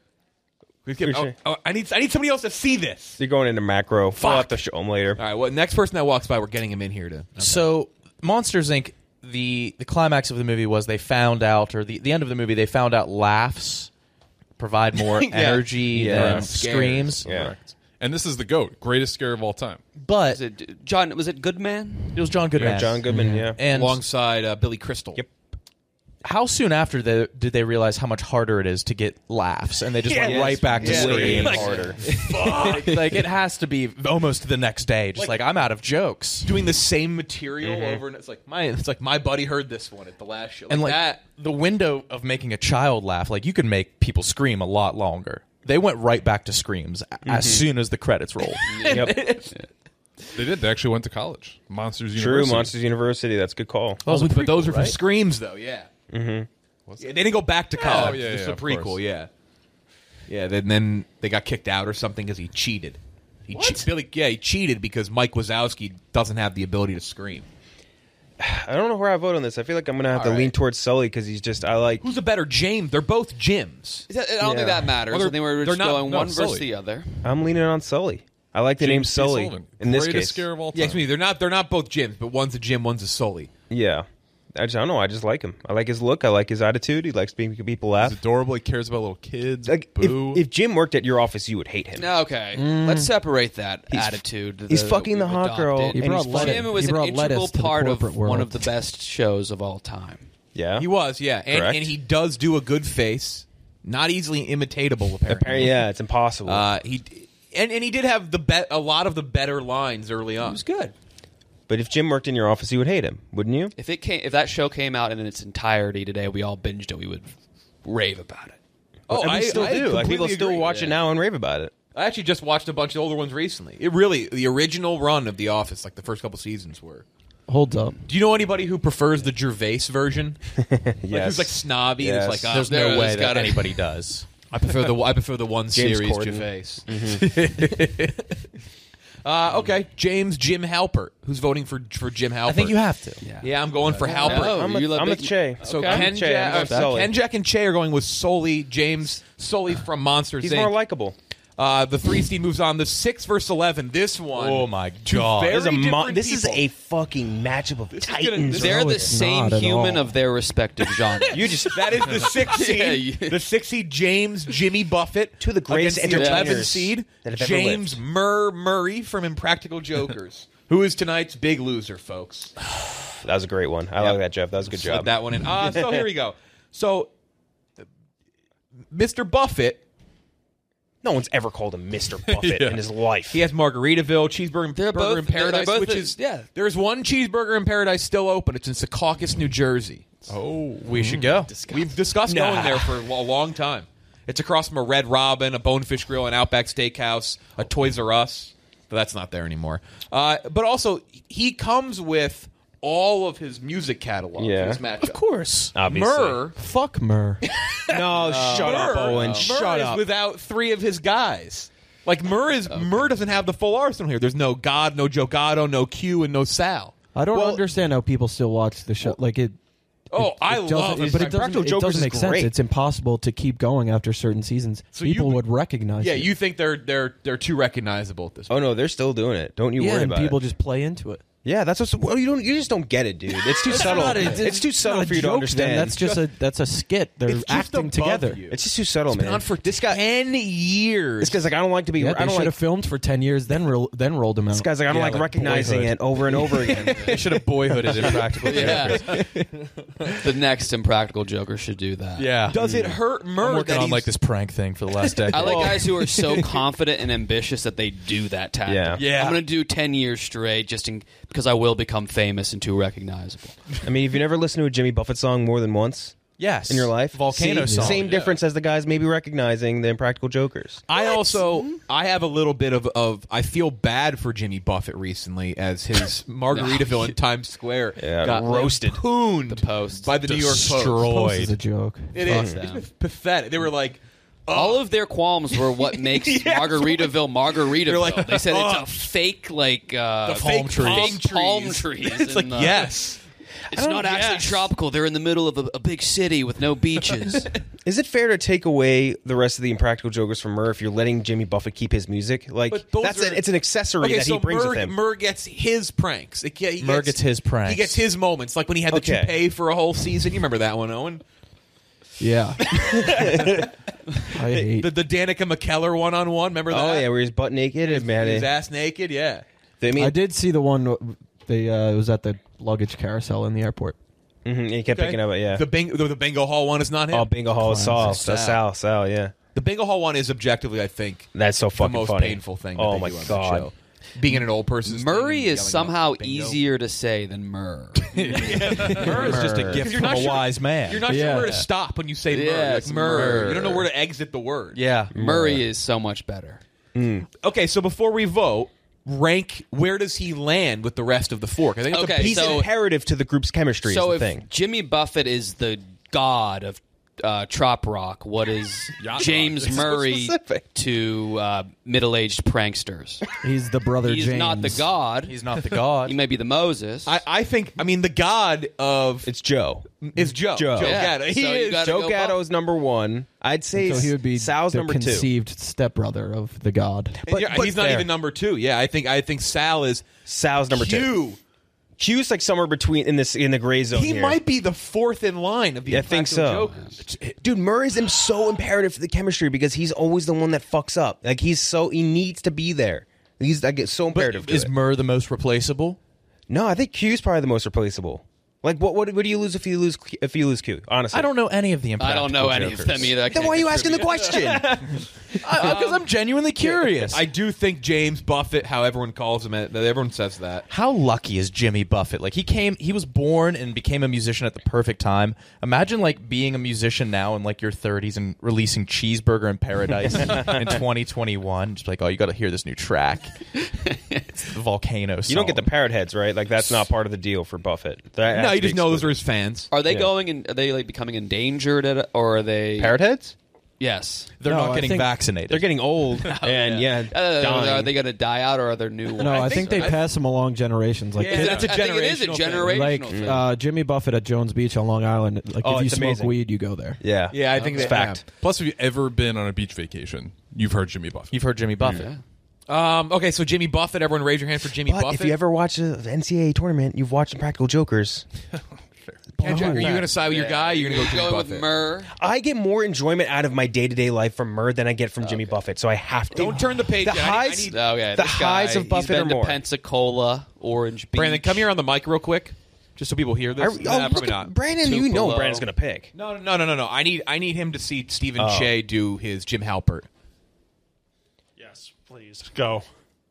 we get, oh, oh, I need I need somebody else to see this. You're going into macro. We'll Fuck. have to show them later. All right. Well, next person that walks by, we're getting him in here to. Okay. So, Monsters Incorporated. The the climax of the movie was they found out, or the, the end of the movie, they found out laughs provide more energy Yeah. than Scares. screams. Yeah. Correct. And this is the GOAT, greatest scare of all time. But Was it John? Was it Goodman? it was John Goodman. Yeah, John Goodman. Yeah. And alongside uh, Billy Crystal. Yep. how soon after the, did they realize how much harder it is to get laughs, and they just went Yes. right back to Yeah. scream? Way harder. like, like, it has to be almost the next day. Just like, Like- I'm out of jokes. Doing the same material over and it's like my it's like my buddy heard this one at the last show. Like And like that. the window of making a child laugh, like you can make people scream a lot longer. They went right back to screams a as soon as the credits rolled. Yep. They did. They actually went to college. Monsters True. University. Monsters University. That's a good call. Oh, but those are right? for screams though, yeah. Mm-hmm. Yeah, they didn't go back to college. Oh, yeah, It's yeah, a of prequel, course. yeah. Yeah, then, then they got kicked out or something because he cheated. He che- Billy, yeah, he cheated because Mike Wazowski doesn't have the ability to scream. I don't know where I vote on this. I feel like I'm gonna have All to right. lean towards Sully because he's just. I like. Who's a better James? They're both Jims. I don't Yeah. think that matters. Well, I think we're they're just not- going no, one versus Sully. the other. I'm leaning on Sully. I like the name James T. Sully Sullivan. in this Greatest case. scare of all time. Yeah, excuse me. They're not. They're not both Jims, but one's a Jim, one's a Sully. Yeah. I, just, I don't know. I just like him. I like his look. I like his attitude. He likes making people laugh. He's adorable. He cares about little kids. Like Boo. if, if Jim worked at your office, you would hate him. Okay, let's separate that attitude. he's that fucking the we've hot girl, adopted. He brought he's lettuce. Jim He was an brought integral lettuce to the part of corporate one world. of the best shows of all time. Yeah. He was, yeah, and, Correct. and he does do a good face. Not easily imitatable, apparently. Apparently, yeah, it's impossible. Uh, he and and he did have the bet a lot of the better lines early on. It was good. but if Jim worked in your office, you would hate him, wouldn't you? If it came, if that show came out in its entirety today, we all binged it. We would rave about it. Oh, and we I still I do. Like people completely still agree. watch it now and rave about it. I actually just watched a bunch of older ones recently. It really the original run of The Office, like the first couple seasons, were. Holds up. Do you know anybody who prefers the Gervais version? Like, Yes. who's like snobby? Yes. And it's like, oh, There's there, no way there's that gotta- anybody does. I prefer the I prefer the one James series Corden. Gervais. uh, okay, James Jim Halpert. Who's voting for for Jim Halpert? I think you have to. Yeah. Yeah, I'm going for Halpert. No, I'm, you with, let I'm Big- with Che. So Okay. Ken, Che, I'm Jack, with Sully. Ken Jack and Che are going with Sully, James Sully from Monsters He's Incorporated. more likable. Uh, the three seed moves on. The six versus eleven. This one. Oh, my two God. very This is a mo- different this is people. a fucking matchup of is titans. gonna- this- They're No, the it's same not at human all. of their respective genre. You just That is the six seed. Yeah, you- The six seed James Jimmy Buffett. Two of the greatest against the eleven entertainers seed that have ever James lived. Murr Murray from Impractical Jokers, who is tonight's big loser, folks. That was a great one. I Yep. like that, Jeff. That was a good Slid job. that one in. Uh, so here we go. So, Mister Buffett, No one's ever called him Mister Buffett Yeah. in his life. he has Margaritaville, Cheeseburger They're Burger both- in they're- they're Paradise, both which the- is yeah. There's one Cheeseburger in Paradise still open. It's in Secaucus, New Jersey. Oh, We should go. We've discussed Nah. going there for a lo- long time. It's across from a Red Robin, a Bonefish Grill, an Outback Steakhouse, a Toys R Us. But that's not there anymore. Uh, but also, he comes with all of his music catalog Yeah. for this matchup. Of course. Obviously. Murr, Fuck Murr. No, shut up, Murr, Owen. Murr Shut is up. without three of his guys. Like Murr is Murr doesn't have the full arsenal here. There's no God, no Joe Gatto, no Q, and no Sal. I don't Well- understand how people still watch the show. Like it. Oh, it- I it doesn't- love it. But it doesn't, Practical it Jokers doesn't is make sense. great. It's impossible to keep going after certain seasons. So people you- would recognize Yeah, it. you think they're they're they're too recognizable at this point. Oh no, they're still doing it. Don't you yeah, worry and about people it. just play into it. Yeah, that's what's. Well, you don't. You just don't get it, dude. It's too subtle. not a- it's, too subtle not a for you to joke, understand. then. That's just a that's a skit. They're It's just acting above together. you. It's just too subtle, Been man. on for this guy. ten years. This guy's like, I don't like to be. Yeah, I they don't should like. have filmed for ten years, then ro- then rolled them out. This guy's like, I don't Yeah, like, like recognizing Boyhood. it over and over again. They should have boyhooded Impractical Yeah. Jokers. The next Impractical Joker should do that. Yeah. Does it hurt Murr I'm working that on he's- like this prank thing for the last decade. I like guys who are so confident and ambitious that they do that tactic. Yeah. Yeah. I'm going to do ten years straight just in, because I will become famous and too recognizable. I mean, if you never listened to a Jimmy Buffett song more than once yes. in your life, Volcano see, song. same difference as the guys maybe recognizing the Impractical Jokers. I also I have a little bit of, of I feel bad for Jimmy Buffett recently as his Margaritaville in Times Square Yeah, got roasted. lampooned The Post. by the New York Post. Destroyed. Post is a joke. It Fuck is them. it's pathetic. They were like, All of their qualms were what makes Margaritaville Margaritaville. like, they said oh. it's a fake, like uh, The palm fake trees. palm Palm trees. It's like, and, uh, yes. It's not actually yes. tropical. They're in the middle of a, a big city with no beaches. Is it fair to take away the rest of the Impractical Jokers from Murr if you're letting Jimmy Buffett keep his music? Like But those that's are- a, it's an accessory Okay, that so he brings Murr, with him. Murr gets his pranks. It, he Murr gets his pranks. He gets his moments, like when he had the Okay. toupee for a whole season. You remember that one, Owen? Yeah. I hate. The, the Danica McKellar one-on-one. Remember that? Oh yeah, where he's butt naked and man, His it- ass naked, yeah. I mean, I did see the one. They uh, it was at the luggage carousel in the airport. mhm, he kept picking up. it, Yeah. The, bing, the, the Bingo Hall one is not him. Oh, Bingo Hall is Sal. Classic. That's Sal. Sal. Yeah. The Bingo Hall one is objectively, I think, That's so the fucking most funny. painful thing. That Oh they my do on that god. show. Being in an old person's thing Murray and is yelling somehow about bingo. easier to say than Murr. Murr is just a Murr. gift You're from not a sure- wise man. You're not Yeah. sure where to stop when you say Murray. Yes, Like Murray. Murr. You don't know where to exit the word. yeah. Murray is so much better. Okay, so before we vote, rank where does he land with the rest of the four? 'Cause I think it's a Okay, He's so- imperative to the group's chemistry. So is if the thing. Jimmy Buffett is the god of uh, trop rock, what is Yacht James rock. Murray specific. to uh, middle-aged pranksters? He's the brother He's James. not the god. He's not the god. He may be the Moses. I, I think, I mean, the god of It's Joe. is Joe. Joe. Yeah. Gatto. He So you is gotta Joe go Gatto's number one. I'd say So he would be Sal's the number two. conceived stepbrother of the god. And you're- he's not fair. even number two. Yeah, I think I think Sal is Sal's number two. Q. Q's like somewhere between in this in the gray zone. He here. might be the fourth in line of the Yeah, I think Impractical so. Jokers. Dude, Murray's him so imperative for the chemistry because he's always the one that fucks up. Like he's so he needs to be there. He's like it's so imperative. to Is it. Murr the most replaceable? No, I think Q's probably the most replaceable. Like what? What, what do you lose if you lose if you lose Q? Honestly, I don't know any of the I Impractical don't know any of Jokers. them either. I Then can't why are you asking the contribute. question? Because I'm genuinely curious. I do think James Buffett, how everyone calls him, that everyone says that. How lucky is Jimmy Buffett? Like he came, he was born and became a musician at the perfect time. Imagine like being a musician now in like your thirties and releasing Cheeseburger in Paradise in twenty twenty-one. Just like, oh, you got to hear this new track. It's the Volcano song. You don't get the parrot heads, right? Like that's not part of the deal for Buffett. That has No, to you be just know those excluded. are his fans. Are they Yeah. going? In, are they like becoming endangered, at, or are they? parrot heads. Yes. They're No, not I getting think- vaccinated. They're getting old and yeah, Uh, dying. are they going to die out, or are there new ones? No, I, think think, so. they I- pass them along generations. Like Yeah, kids- that's a I think it is a generational thing. generational like thing. uh, Jimmy Buffett at Jones Beach on Long Island. Like Oh, if you it's smoke amazing. weed, you go there. yeah, Yeah, I think it's that- fact. Plus, if you've ever been on a beach vacation, you've heard Jimmy Buffett. You've heard Jimmy Buffett. Um, okay, so Jimmy Buffett. Everyone, raise your hand for Jimmy But Buffett. if you ever watch an N C double A tournament, you've watched Impractical Jokers. Ken Jack, are you going to side with your guy? Or you're going to go Going Jimmy with Buffett? Murr. I get more enjoyment out of my day to day life from Murr than I get from Jimmy Buffett, so I have to. Don't turn the page. The yet. I need- I highs, need- Okay, the this guy, highs of Buffett he's been are more. to Pensacola, Orange Beach. Brandon, come here on the mic real quick, just so people hear I, this. oh, Nah, look probably at- not. Brandon, you know Tupelo. Brandon's gonna pick. No, no, no, no, no. I need, I need him to see Stephen Oh. Shea do his Jim Halpert. Yes, please go.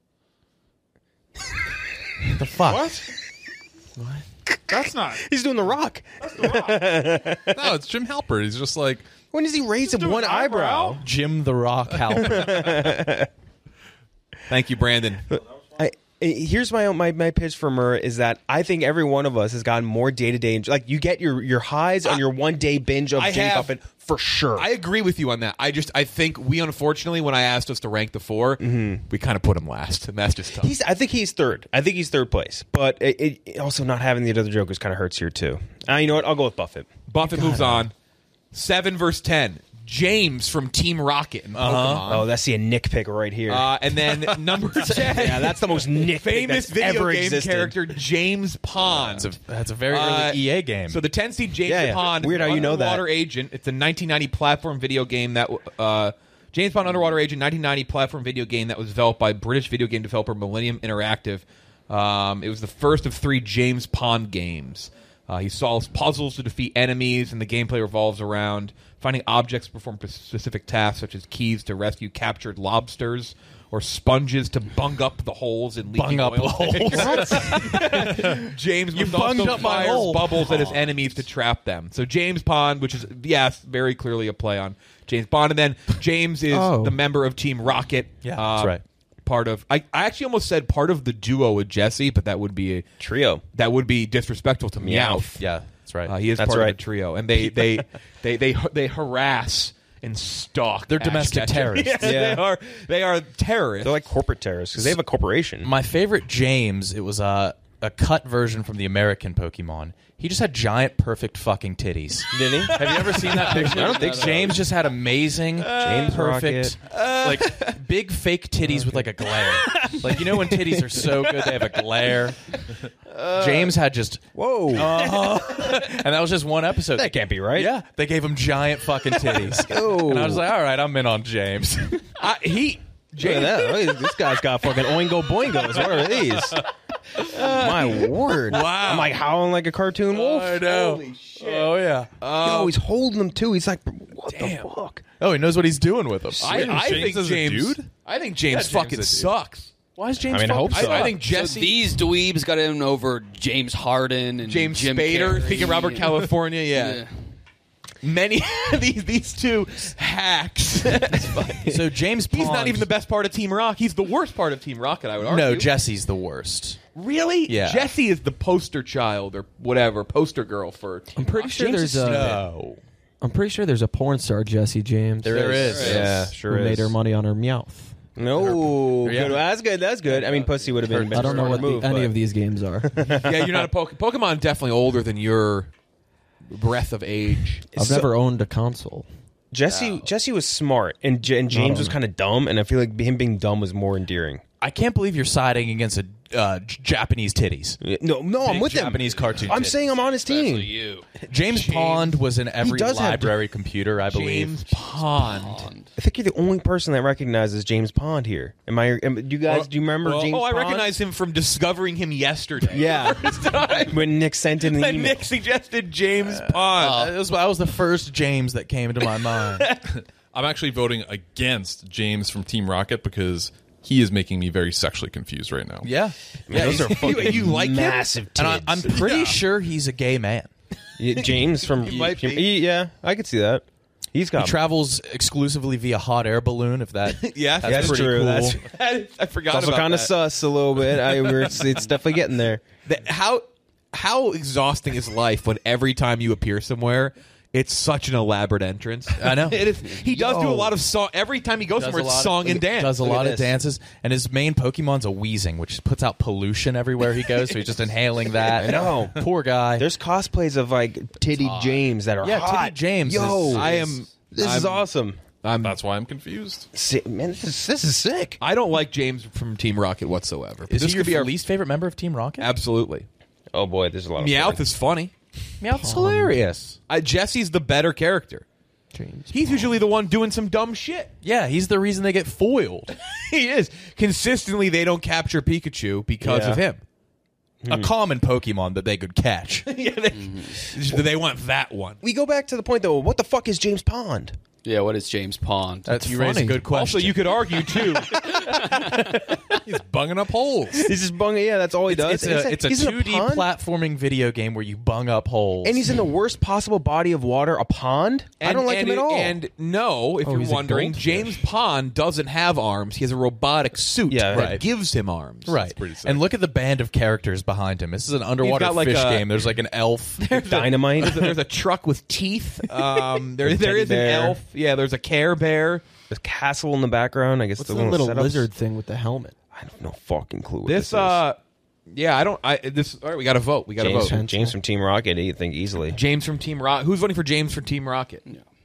The fuck? What? That's not. He's doing the Rock. No, it's Jim Halpert. He's just like, When does he raise up doing one an eyebrow? eyebrow? Jim the Rock Halpert. Thank you, Brandon. I, here's my my my pitch for Murr is that I think every one of us has gotten more day to day. Like you get your your highs on your one day binge of I Jimmy have- Buffett for sure. I agree with you on that. I just, I think we unfortunately, when I asked us to rank the four, we kind of put him last, and that's just tough. He's. I think he's third. I think he's third place. But it, it also not having the other Jokers kind of hurts here too. Uh, you know what? I'll go with Buffett. Buffett moves on. Seven versus ten. James from Team Rocket in Pokemon. Oh, that's the Nick pick right here. Uh, and then number ten. yeah, that's the most Nick pick famous that's video ever game existed. character James Pond. That's a, that's a very Uh, early E A game. So the ten seed James Yeah, yeah. Pond, Weird how you know that. Underwater Agent. It's a nineteen ninety platform video game that uh, James Pond Underwater Agent, nineteen ninety platform video game that was developed by British video game developer Millennium Interactive. Um, it was the first of three James Pond games. Uh, he solves puzzles to defeat enemies, and the gameplay revolves around finding objects to perform specific tasks, such as keys to rescue captured lobsters or sponges to bung up the holes in leaking Bung up oil holes. tanks. James You must bunged also up my fires hole. bubbles at his enemies to trap them. So James Pond, which is, yes, very clearly a play on James Bond. And then James is Oh. the member of Team Rocket. Yeah, uh, that's right. Part of, I, I actually almost said part of the duo with Jesse, but that would be a, Trio. that would be disrespectful to Meowth. yeah, that's right. Uh, he is That's part right. of the trio, and they they they they they harass and stalk. They're Ash domestic Ketchum. terrorists. Yes, Yeah. they are. They are terrorists. They're like corporate terrorists because they have a corporation. My favorite James, it was a a cut version from the American Pokemon. He just had giant, perfect fucking titties. Did he? Have you ever seen that picture? I don't think so. James just had amazing, James perfect, like big fake titties with like a glare. Like you know when titties are so good they have a glare. James had just Whoa. uh-huh. And that was just one episode. That can't be right. Yeah, they gave him giant fucking titties, Oh. and I was like, all right, I'm in on James. I, he Look at that. Look at this guy's got fucking oingo boingos. What are these? My word. Wow. I'm like howling like a cartoon wolf. I know. Holy shit. Oh yeah. Yo, he's holding them too. He's like, what Damn. the fuck? Oh, he knows what he's doing with them. I, I James think is a James. dude? I think James Yeah, James fucking is a dude. sucks. Why is James? I mean, I fucking hope so. I, I think So Jesse, these dweebs got in over James Harden and James Jim Spader, Carrey. speaking of Robert California, yeah. Yeah. Many these these two hacks. So James Pond. He's not even the best part of Team Rock. He's the worst part of Team Rocket, I would argue. No, Jesse's the worst. Really? Yeah. Jesse is the poster child or whatever, poster girl for Team I'm pretty Rock. sure James there's is a. stupid. No. I'm pretty sure there's a porn star, Jesse James. There is. Yeah, sure who is. made her money on her mouth. No, Yeah. good. That's good. That's good. I mean, pussy would have been. I don't know what the, move, any but- of these games are. Yeah, you're not a Pokemon. Pokemon definitely older than your breath of age. I've So- never owned a console. Jesse. Jesse was smart, and J- and James was kind of dumb, and I feel like him being dumb was more endearing. I can't believe you're siding against a uh, J- Japanese titties. No, no, I'm Big with him. Japanese cartoon I'm titties. saying I'm on his team. Especially you. James, Pond was in every does have- library computer, I believe. James Pond. Pond. I think you're the only person that recognizes James Pond here. Am I? Am, do you guys? do you remember Well, James? oh, I Pond? recognize him from discovering him yesterday. Yeah, when Nick sent in the When email. Nick suggested James Pond. Uh, that, was, that was the first James that came into my mind. I'm actually voting against James from Team Rocket because he is making me very sexually confused right now. Yeah. Yeah, those are fucking you like him? massive And I, tits. I'm pretty sure he's a gay man. Yeah, James from might be. he- yeah, I could see that. He's He got travels exclusively via hot air balloon, if that. Yeah, that's, that's pretty true. cool. That's- I forgot also about kind of that. sus a little bit. I we're, it's, it's definitely getting there. The- how how exhausting is life when every time you appear somewhere, it's such an elaborate entrance. I know. It is. He does do a lot of song. Every time he goes Does somewhere, a it's lot song of, and dance. Does a Look at lot of this. dances, and his main Pokemon's a Weezing, which puts out pollution everywhere he goes. So he's just inhaling that. I know. Poor guy. There's cosplays of like Titty James that are Yeah, hot. Titty James Yo, is- I am. this is I'm- awesome. I'm. That's why I'm confused. Si- Man, this is, this is sick. I don't like James from Team Rocket whatsoever. Is this he your could be our least favorite member of Team Rocket? Absolutely. Oh boy, there's a lot of Meowth porn. is funny. Meowth's hilarious. Uh, Jesse's the better character. James. He's usually the one doing some dumb shit. Yeah, he's the reason they get foiled. He is. Consistently, they don't capture Pikachu because Yeah. of him. A common Pokemon that they could catch. Yeah, they, they want that one. We go back to the point though. What the fuck is James Pond? Yeah, what is James Pond? That's you raise a funny. good question. Also, you could argue too. He's bunging up holes. He's just bunging. Yeah, that's all he does. it's And he's a, it's a he's in two D pond, platforming video game where you bung up holes. and he's in the worst possible body of water, a pond. I don't like and him at it- all. And no, if Oh, you're he's a wondering, goldfish. James Pond doesn't have arms. He has a robotic suit Yeah, that right. gives him arms. right. pretty sick. And look at the band of characters behind him. This is an underwater got like fish a- game. There's like an elf. Dynamite. There's a, there's a truck with teeth. Um, there, there Teddy is an bear. elf. Yeah, there's a Care Bear. There's castle in the background. I guess What's the the little setups. lizard thing with the helmet? I have no fucking clue. What This, this, uh, yeah, I don't. I this. All right, we got to vote. We got to James, vote. from, James from Team Rocket. I think easily. James from Team Rocket. Who's voting for James from Team Rocket?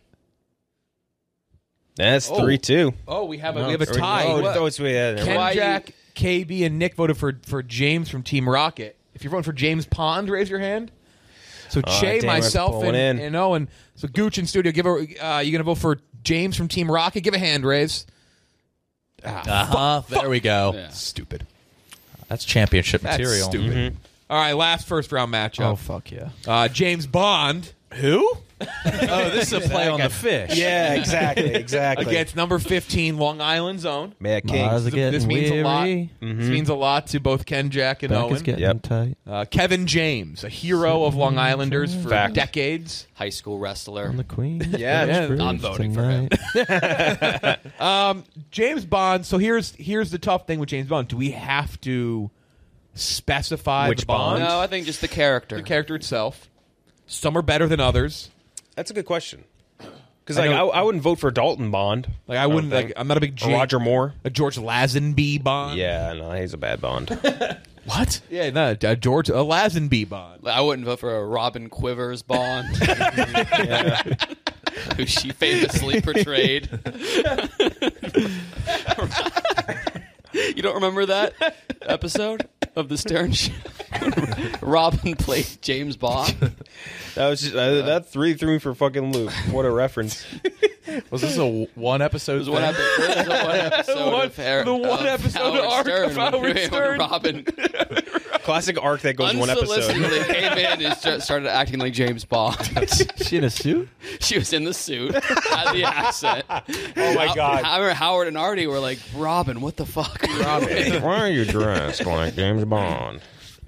That's Oh. three two. Oh, we have a No, we have a or- tie. Oh, What? oh, it's, yeah, never Ken, mind. Jack, K B, and Nick voted for for James from Team Rocket. If you're voting for James Pond, raise your hand. So Oh, Che, damn, that's myself, pulling and, in. and Owen. So Gooch in studio, give a. Uh, you gonna vote for James from Team Rocket? Give a hand raise. Uh huh. There we go. Yeah. Stupid. That's championship That's material. stupid. Mm-hmm. All right, last first round matchup. Oh fuck yeah! Uh, James Bond. Who? Oh, this is a play on the fish. Yeah, exactly, exactly. Against number fifteen, Long Island Zone. Mad My King. eyes are getting This means a lot. weary. This means a lot to both Ken, Jack, and Back is Owen. getting Yep. tight. Uh, Kevin James, a hero of Long Islanders for Fact. decades. High school wrestler. I'm the queen. Yeah, Yeah. I'm voting for him. Um, James Bond. So here's here's the tough thing with James Bond. Do we have to specify Which the Bond? Bond? No, I think just the character. The character itself. Some are better than others. That's a good question. Because like I, I wouldn't vote for Dalton Bond. Like I wouldn't. think. Like I'm not a big Or James, Roger Moore. a George Lazenby Bond. Yeah, no, he's a bad Bond. What? Yeah, no, a George a Lazenby Bond. I wouldn't vote for a Robin Quivers Bond, who she famously portrayed. You don't remember that episode of the Stern Show? Robin played James Bond. That was just uh, that three threw me for a fucking loop. What a reference! Was this a one episode? It was one, epi- it was one episode One- of Har- the one of episode Howard arc Stern of Howard when Stern. Robin Classic arc that goes in one episode. unsolicitedly came in and st- started acting like James Bond. She in a suit? She was in the suit, had the accent. Oh my god! I remember Howard and Artie were like, Robin, what the fuck? Robin. Why are you dressed like James Bond?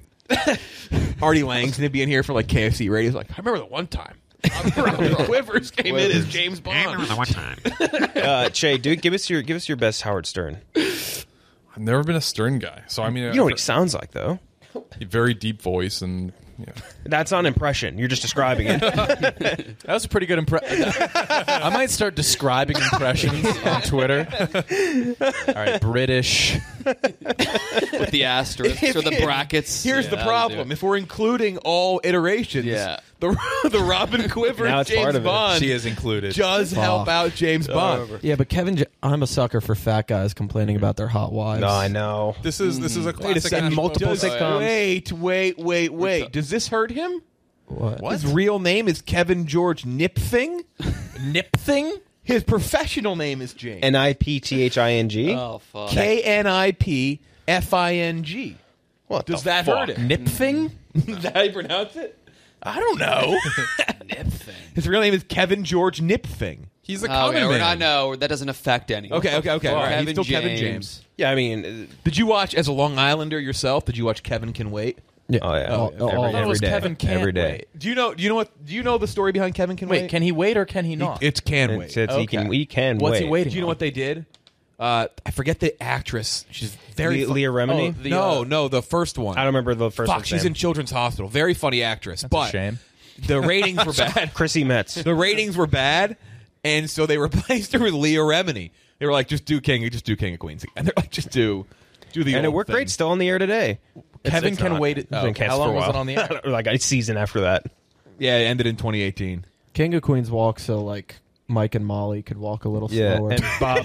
Artie Lang's gonna be in here for like K F C radio. He's like, I remember the one time Robin Quivers came in as James Bond. the one time. Uh, Che, dude, give us your give us your best Howard Stern. I've never been a Stern guy, so I mean, You know what he sounds like, though. very deep voice and yeah. That's not an impression. You're just describing it. That was a pretty good impression. I might start describing impressions on Twitter. All right, British. With the asterisks or the brackets. Here's Yeah, the that'll problem: do it. if we're including all iterations, Yeah. the the Robin Quivers Now it's James part of it. Bond She is included. does help out James Bond. Yeah, but Kevin, J- I'm a sucker for fat guys complaining about their hot wives. No, I know. This is this is a Wait a classic. second, Ash multiple Wilson. Does- sitcoms. wait, wait, wait, wait. Does this hurt him? What? His real name is Kevin George Nipthing. Nipthing? His professional name is James. N I P T H I N G. Oh, fuck. K N I P F I N G. What Does the that fuck? hurt him? Nipthing? Is that how you pronounce it? I don't know. Nip thing. His real name is Kevin George Nipthing. He's a Oh, common okay, we're man. not, no, that doesn't affect anyone. Okay, okay, okay. All right, he's Kevin still Kevin James. Yeah, I mean, Did you watch, as a Long Islander yourself, did you watch Kevin Can Wait? Yeah. oh yeah, Oh, oh, every, oh, every it was day. Kevin Can't every day. Wait. Do you know? Do you know what? Do you know the story behind Kevin Can Wait? Wait, can he wait or can he not? It's Can It's, Wait. it's, he can Okay. he can What's wait. he waiting Do you know on? what they did? Uh, I forget the actress. She's very Le- fu- Leah Remini? Oh, the, no, uh, no, the first one. I don't remember the first Fuck, one's she's name. in Children's Hospital. Very funny actress, That's but a shame. the ratings were bad. Chrissy Metz. The ratings were bad, and so they replaced her with Leah Remini. They were like, just do King, just do King of Queens, and they're like, just do, do the. And it old worked thing. great. Still on the air today. Kevin it's Can not. Wait. It's Oh, been okay. canceled How long for a was while. it on the air? Like a season after that. Yeah, it ended in twenty eighteen. King of Queens walk so like Mike and Molly could walk a little Yeah, slower. and Bob.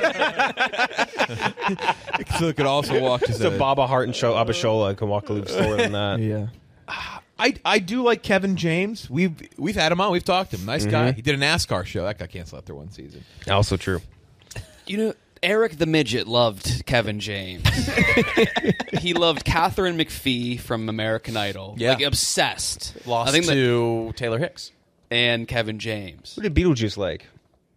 So it could also walk to so Baba Hart and Sho- Abishola can walk a little slower than that. yeah. I I do like Kevin James. We've we've had him on. We've talked to him. Nice guy. He did a NASCAR show that got canceled after one season. Also true. You know, Eric the Midget loved Kevin James. He loved Catherine McPhee from American Idol. Yeah. Like, obsessed. Lost I think that- to Taylor Hicks. and Kevin James. What did Beetlejuice like?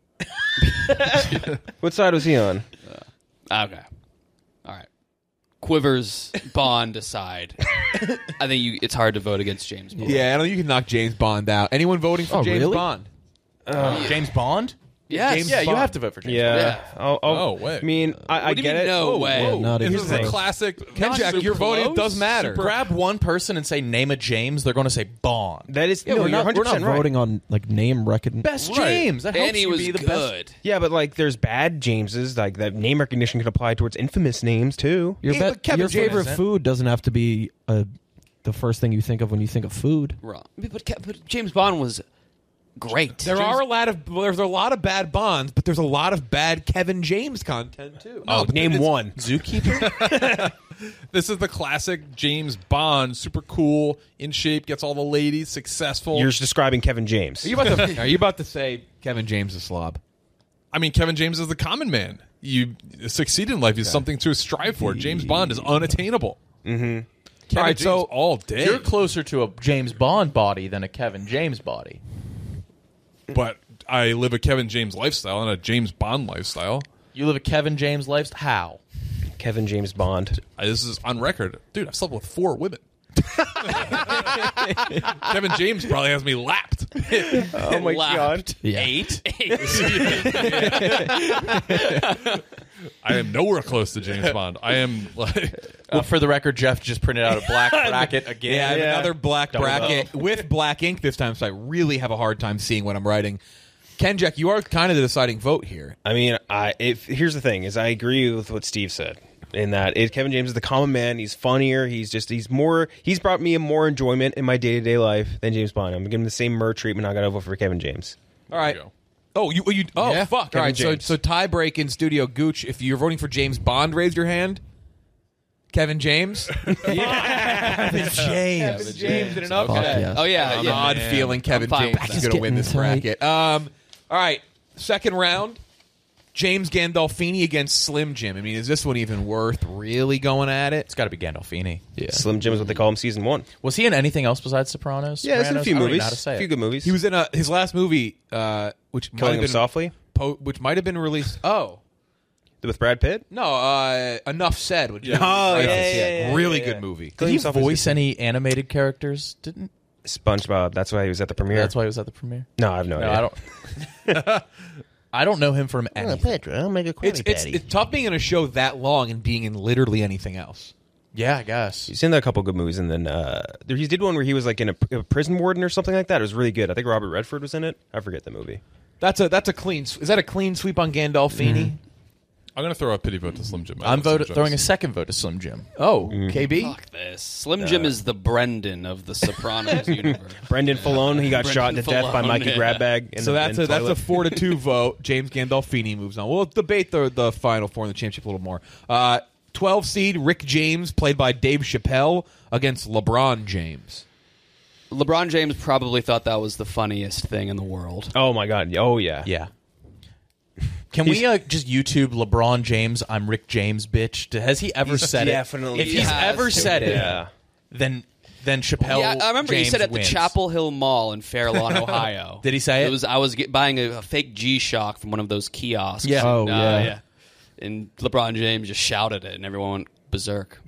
What side was he on? Okay. All right. Quivers, Bond aside. I think you. It's hard to vote against James Bond. Yeah, I don't think you can knock James Bond out. Anyone voting for Oh, James really? Bond? James Bond? Yes. James Yeah, you Bond. have to vote for James Yeah. Yeah. Oh, oh, Oh, wait. I mean, I, I What do you get mean, it. no Oh, way? whoa. Not This even is a close. classic. Ken Jack, super you're voting. It close, does matter. super- Grab one person and say, name a James. They're going to say Bond. That is Yeah, no, we're you're not, we're 100% not right. voting on like name recognition. Best Right. James. That helps And he you was be the good. best. Yeah, but like, there's bad Jameses. Like that name recognition could apply towards infamous names too. Your, Yeah, be- but Kevin your James favorite isn't. food doesn't have to be uh, the first thing you think of when you think of food. Wrong. But, Ke- but James Bond was great. There are a lot of there's a lot of bad Bonds, but there's a lot of bad Kevin James content too. Oh, name one. Zookeeper? This is the classic James Bond, super cool, in shape, gets all the ladies, successful. You're describing Kevin James. Are you about to are you about to say Kevin James is a slob? I mean, Kevin James is the common man. You succeed in life is something to strive for. James Bond is unattainable. Mm-hmm. Kevin All right, James so- all day. You're closer to a James Bond body than a Kevin James body. but I live a Kevin James lifestyle and a James Bond lifestyle. You live a Kevin James lifestyle? How? Kevin James Bond. Uh, This is on record. Dude, I've slept with four women. Kevin James probably has me lapped. Oh my Lapped. god. Eight? I am nowhere close to James Bond. I am like Uh, for the record, Jeff just printed out a black bracket again. Yeah, I have Yeah. another black Double bracket with black ink this time, so I really have a hard time seeing what I'm writing. Ken Jack, you are kind of the deciding vote here. I mean, I if here's the thing: is I agree with what Steve said in that it, Kevin James is the common man. He's funnier. He's just he's more. He's brought me more enjoyment in my day to day life than James Bond. I'm giving him the same Murr treatment. I got to vote for Kevin James. All right. Oh, you you oh Yeah. fuck! Kevin All right, so James. so tie break in studio. Gooch, if you're voting for James Bond, raise your hand. Kevin James. Kevin James. Kevin James in an upset. Fuck yeah. Oh yeah, I'm yeah. odd man. feeling Kevin I'm fine James with is that. going to win getting this tight. bracket. Um, all right, second round. James Gandolfini against Slim Jim. I mean, is this one even worth really going at it? It's got to be Gandolfini. Yeah. Slim Jim is what they call him. Season one. Was he in anything else besides Sopranos? Yeah, there's in a Sopranos? few I don't even movies. know how to say A few it. good movies. He was in a, his last movie, uh, which might Killing have Him been Softly po- which might have been released. Oh with Brad Pitt. no, uh, Enough Said. Which Oh, yeah, yeah, yeah, really yeah, good yeah. movie. Did Killing he Him Softly is voice any animated characters? Didn't. SpongeBob. That's why he was at the premiere. That's why he was at the premiere. No, I have no, No, idea. I don't. I don't know him from anything. I'll make a It's, it's it's tough being in a show that long and being in literally anything else. Yeah, I guess. He's in a couple good movies, and then uh, there, he did one where he was like in a, a prison warden or something like that. It was really good. I think Robert Redford was in it. I forget the movie. That's a that's a clean. Is that a clean sweep on Gandolfini? I'm going to throw a pity vote to Slim Jim. I I'm love Slim vote, Jim. throwing a second vote to Slim Jim. Oh, Mm. K B. Fuck this. Slim Jim is the Brendan of the Sopranos universe. Brendan Falone. He got Brendan shot to death by Falone, Mikey yeah. Grabbag. In So the, that's in a that's a toilet. four to two vote. James Gandolfini moves on. We'll debate the the final four in the championship a little more. Uh, twelve seed Rick James, played by Dave Chappelle, against LeBron James. LeBron James probably thought that was the funniest thing in the world. Oh my god. Oh yeah. Yeah. Can we uh, just YouTube LeBron James? I'm Rick James, bitch. Has he ever He's said definitely- it? If He he's has ever to. said it, Yeah. then then Chappelle. Yeah, I remember he James said at wins. the Chapel Hill Mall in Fair Lawn, Ohio. Did he say it? was I was get, buying a, a fake G-Shock from one of those kiosks. Yeah. Oh, and, uh, yeah. yeah. And LeBron James just shouted it, and everyone went berserk.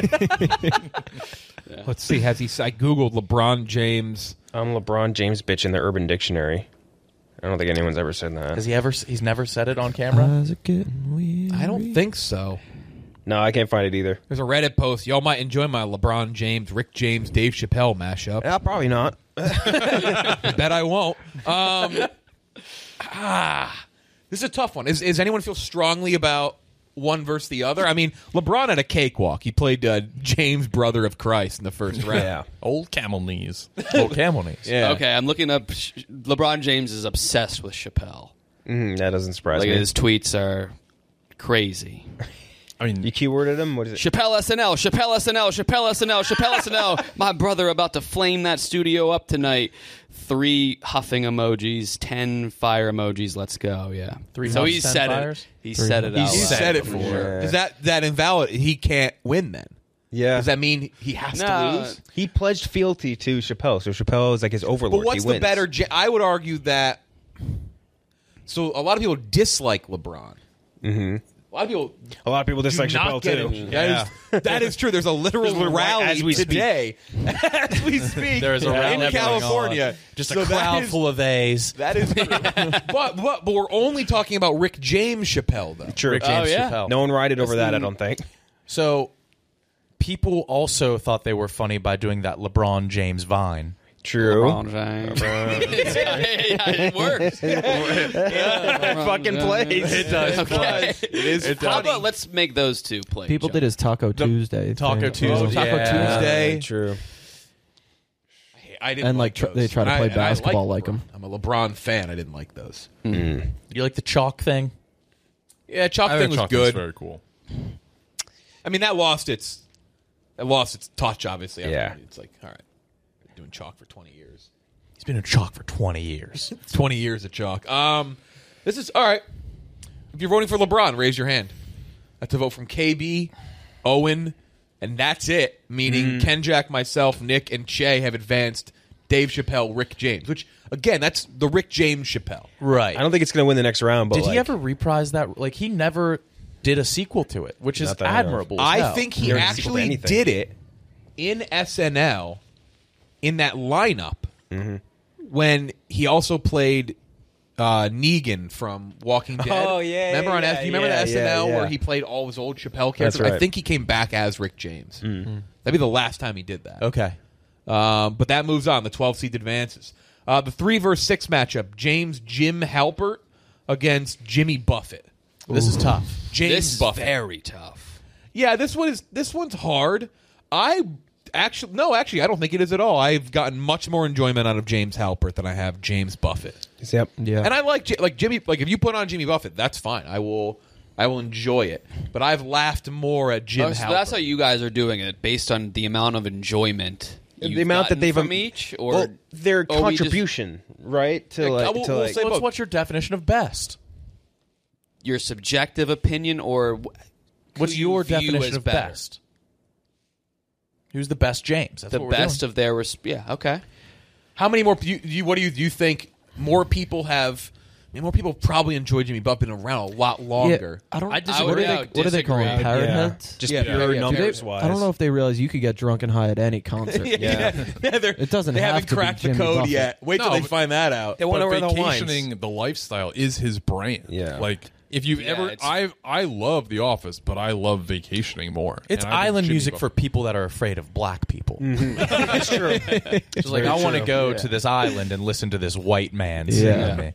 Let's see. Has he? I googled LeBron James. I'm LeBron James, bitch, in the Urban Dictionary. I don't think anyone's ever said that. Has he ever? He's never said it on camera. How's it getting weird? I don't think so. No, I can't find it either. There's a Reddit post. Y'all might enjoy my LeBron James, Rick James, Dave Chappelle mashup. Yeah, probably not. Bet I won't. Um, ah, this is a tough one. Is, is anyone feel strongly about one versus the other? I mean, LeBron had a cakewalk. He played uh, James, brother of Christ, in the first round. Yeah. Old camel knees. Old camel knees. Yeah. Okay, I'm looking up. LeBron James is obsessed with Chappelle. Mm, that doesn't surprise Like me. his tweets are crazy. I mean, You keyworded him? What is it? Chappelle S N L, Chappelle S N L, Chappelle S N L, Chappelle S N L. My brother about to flame that studio up tonight. Three huffing emojis, ten fire emojis. Let's go. Yeah. Three so huffs, he ten said fires? it. He Three said it out He loud. said it for Yeah. her. Does that that invalid? He can't win then. Yeah. Does that mean he has No. to lose? He pledged fealty to Chappelle, so Chappelle is like his overlord. But what's he the wins. better? ja- I would argue that. So a lot of people dislike LeBron. Mm-hmm. A lot of people. A lot of people dislike do not Chappelle get too. it. That is that is true. There's a literal There's a right- rally as we speak. today, as we speak. There's a in rally going California. on. Just So a that crowd is- full of A's. That is, but, but but we're only talking about Rick James Chappelle though. True. Rick James Oh, yeah. Chappelle. No one rioted over that, I don't think. So people also thought they were funny by doing that LeBron James Vine. True. LeBron James. yeah, it works. It fucking plays. It does. Okay. It is. How funny. about let's make those two play. People each did his Taco Tuesday. Taco thing. Tuesday. Oh, Taco Yeah. Tuesday. True. I didn't And, like, tr- those. they try to And play I- and I basketball like LeBron. him. I'm a LeBron fan. I didn't like those. You like the chalk thing? Yeah, chalk I thing think was Chalk Thing's good. very cool. I mean, that lost its, it lost its touch. Obviously, Yeah. Everybody- It's like, all right, been doing chalk for twenty years. He's been in chalk for twenty years. twenty years of chalk. Um, this is all right. If you're voting for LeBron, raise your hand. That's a vote from K B, Owen, and that's it. Meaning Ken Jack, myself, Nick, and Che have advanced. Dave Chappelle, Rick James, which again, that's the Rick James Chappelle. Right. I don't think it's going to win the next round, but Did like, he ever reprise that? Like, he never did a sequel to it, which is Not that I know of. admirable. as I hell. think he Never did a sequel to actually anything. did it in S N L in that lineup when he also played uh, Negan from Walking Dead. Oh, yeah, remember yeah, on yeah, S- do you remember yeah, the S N L yeah, where yeah. he played all his old Chappelle That's characters? I right. think he came back as Rick James. That'd be the last time he did that. Okay. Um, but that moves on. The twelve seed advances. Uh, the three versus six matchup: James Jim Halpert against Jimmy Buffett. This is tough. James This is Buffett. very tough. Yeah, this one is this one's hard. I actually no, actually, I don't think it is at all. I've gotten much more enjoyment out of James Halpert than I have James Buffett. Yep. Yeah. And I like J- like Jimmy. Like if you put on Jimmy Buffett, that's fine. I will. I will enjoy it. But I've laughed more at Jim Oh, so Halpert. that's how you guys are doing it, based on the amount of enjoyment. The you've amount that gotten they've from each, or well, their or we just- contribution, right? To Yeah, like, we'll- to we'll like say What's, both. what's your definition of best? your subjective opinion, or wh- What's who you your view definition as of better? best? Who's the best James? That's The what we're best doing. of their res- yeah. Okay. How many more? You, you, what do you, do you think more people have? I mean, more people probably enjoy Jimmy Buffett been around a lot longer. Yeah, I don't. I what, disagree. are they, I would what are they calling disagree. parrot Yeah. heads? just Yeah, pure yeah, numbers They- wise. I don't know if they realize you could get drunk and high at any concert. Yeah. yeah, they're- It doesn't They have haven't to be cracked the Jimmy code Buffett. yet. Wait till No, they but- find that out. They want to But wear the vacationing, wines. the lifestyle is his brand. Yeah. Like if you've Yeah, ever, it's- I I love The Office, but I love vacationing more. It's And I think island Jimmy music Buffett- for people that are afraid of black people. That's true. Just like, I want to go to this island and listen to this white man sing Yeah. to me.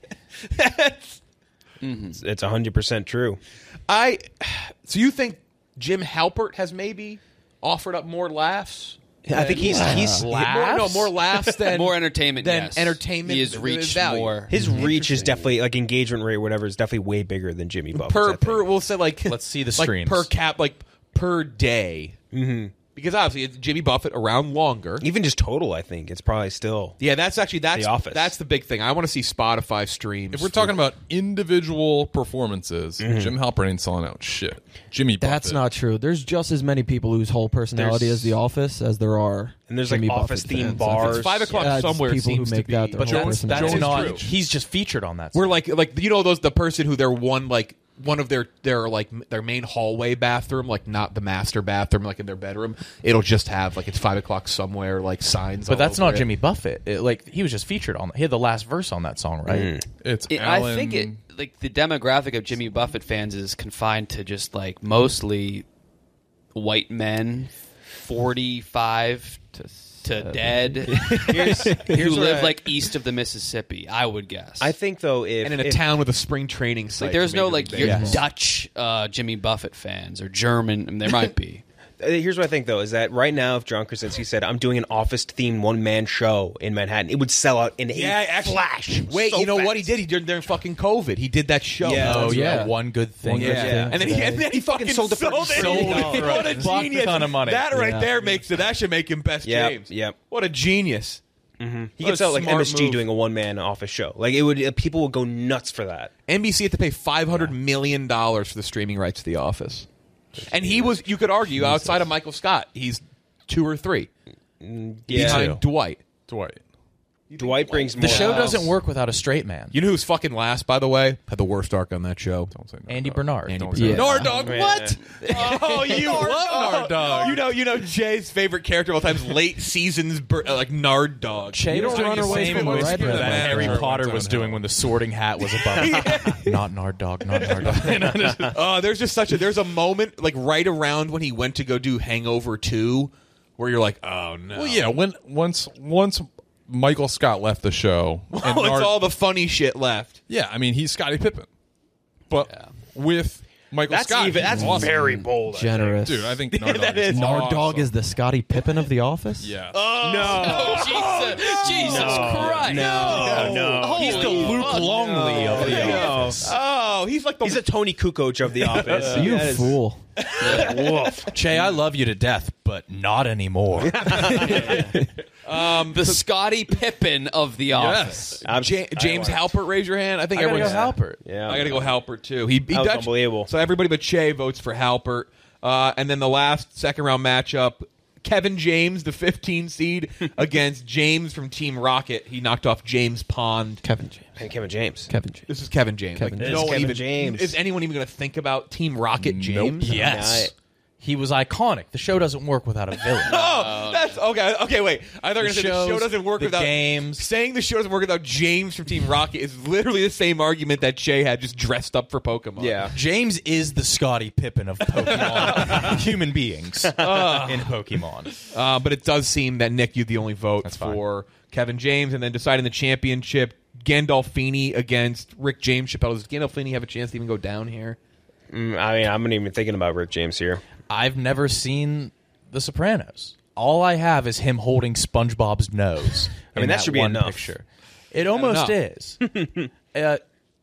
It's it's one hundred percent true. I. So you think Jim Halpert has maybe offered up more laughs? I think he's he's More, no, more laughs than More entertainment than yes. entertainment. He has than reached value. more. his reach is definitely like engagement rate, or whatever, is definitely way bigger than Jimmy Buffett. per per. We'll say like Let's see the like streams. per cap, like per day. Mm-hmm. Because obviously it's Jimmy Buffett around longer. Even just total, I think it's probably still. Yeah, that's actually that's The Office. that's the big thing. I want to see Spotify streams. If we're for- talking about individual performances, Jim Halpert ain't selling out shit. Jimmy Buffett. That's not true. There's just as many people whose whole personality There's- is The Office as there are. And there's, like, Jimmy Office Buffett themed fans. bars. It's five o'clock Yeah, it's somewhere. people who seems make to that be, their But whole that's, that's personality. not. He's just featured on that. We're song. like like you know those the person who their one like one of their their like their main hallway bathroom, like not the master bathroom, like in their bedroom. It'll just have like it's five o'clock somewhere, like signs. But all that's over not it. Jimmy Buffett. It, like he was just featured on. He had the last verse on that song, right? It's It- Alan. I think it like the demographic of Jimmy Buffett fans is confined to just like mostly white men, forty-five to, to dead, Here's, who here's what live I- like east of the Mississippi. I would guess. I think though, if and in a if- town with a spring training site. like there's for no Major like League you're Baseball. Dutch uh, Jimmy Buffett fans or German. I mean, there might be. Uh, Here's what I think, though, is that right now, if John Krasinski said, I'm doing an Office-themed one-man show in Manhattan, it would sell out in Yeah, a actually, flash. Wait, So you know fast. what he did? He did during fucking COVID. He did that show. Yeah, Oh that's yeah, right. one good thing. One good Yeah. thing. And then he, and then he fucking sold it for sold it. sold it for What a a buck genius! ton of money. That right Yeah. there makes it. That should make him best Yep, James. yep. What a genius! He What gets a out like smart M S G move. doing a one-man Office show. Like, it would, uh, people would go nuts for that. N B C had to pay five hundred million dollars for the streaming rights to The Office, and he was. You could argue outside of Michael Scott, he's two or three Yeah. behind Dwight. Dwight. Dwight brings more. The show house. doesn't work without a straight man. You know who's fucking last, by the way? Had the worst arc on that show. Don't say no. Andy dog. Bernard. Andy Don't Bernard. say Yeah. no. Nardog, man. what? Oh, you love Nardog. You know, you know Jay's favorite character of all time is late seasons, ber- uh, like Nardog. Che You don't was doing run the away same from a moves red that hat. Harry Sure, Potter went was downhill. doing when the Sorting Hat was above. Not Nardog, not Nardog. Oh, there's just such a there's a moment like right around when he went to go do Hangover two, where you're like, oh no. Well, yeah. When once once Michael Scott left the show, and Oh, it's Nard- all the funny shit left. yeah, I mean he's Scottie Pippen, but with Michael That's Scott, even. he's That's awesome. very bold. I think. Generous. Dude, I think Nardog That is is- Nardog awesome. is the Scottie Pippen of The Office? Yeah. Oh, Jesus, Jesus Christ! No, no. He's the Luke Longley of the Office. Oh, he's like the He's a Tony Kukoc of The Office. You That is- fool. Woof. Che, I love you to death, but not anymore. The Scottie Pippen of The Office. I'm- Ja- James I liked- Halpert. Raise your hand. I think I gotta everyone's go Halpert. Yeah. I gotta go Halpert too. He, he That was Dutch- unbelievable. So everybody but Che votes for Halpert. Uh, and then the last second round matchup, Kevin James, the fifteen seed, against James from Team Rocket. He knocked off James Pond. Kevin James. And Kevin James. Kevin James. This is Kevin James. Kevin like, James. no It is one Kevin even, James. Is anyone even going to think about Team Rocket James? Yes. He was iconic. The show doesn't work without a villain. Oh, that's That's okay. Okay, wait. I thought you were going The to say the show shows, doesn't work the without games. Saying the show doesn't work without James from Team Rocket is literally the same argument that Jay had just dressed up for Pokemon. Yeah. James is the Scottie Pippen of Pokemon human beings in Pokemon. Uh, but it does seem that Nick, you're the only vote That's fine. for Kevin James, and then deciding the championship, Gandolfini against Rick James Chappelle. Does Gandolfini have a chance to even go down here? Mm, I mean, I'm not even thinking about Rick James here. I've never seen The Sopranos. All I have is him holding SpongeBob's nose. I mean, in that should be one enough. Picture. It almost is. uh,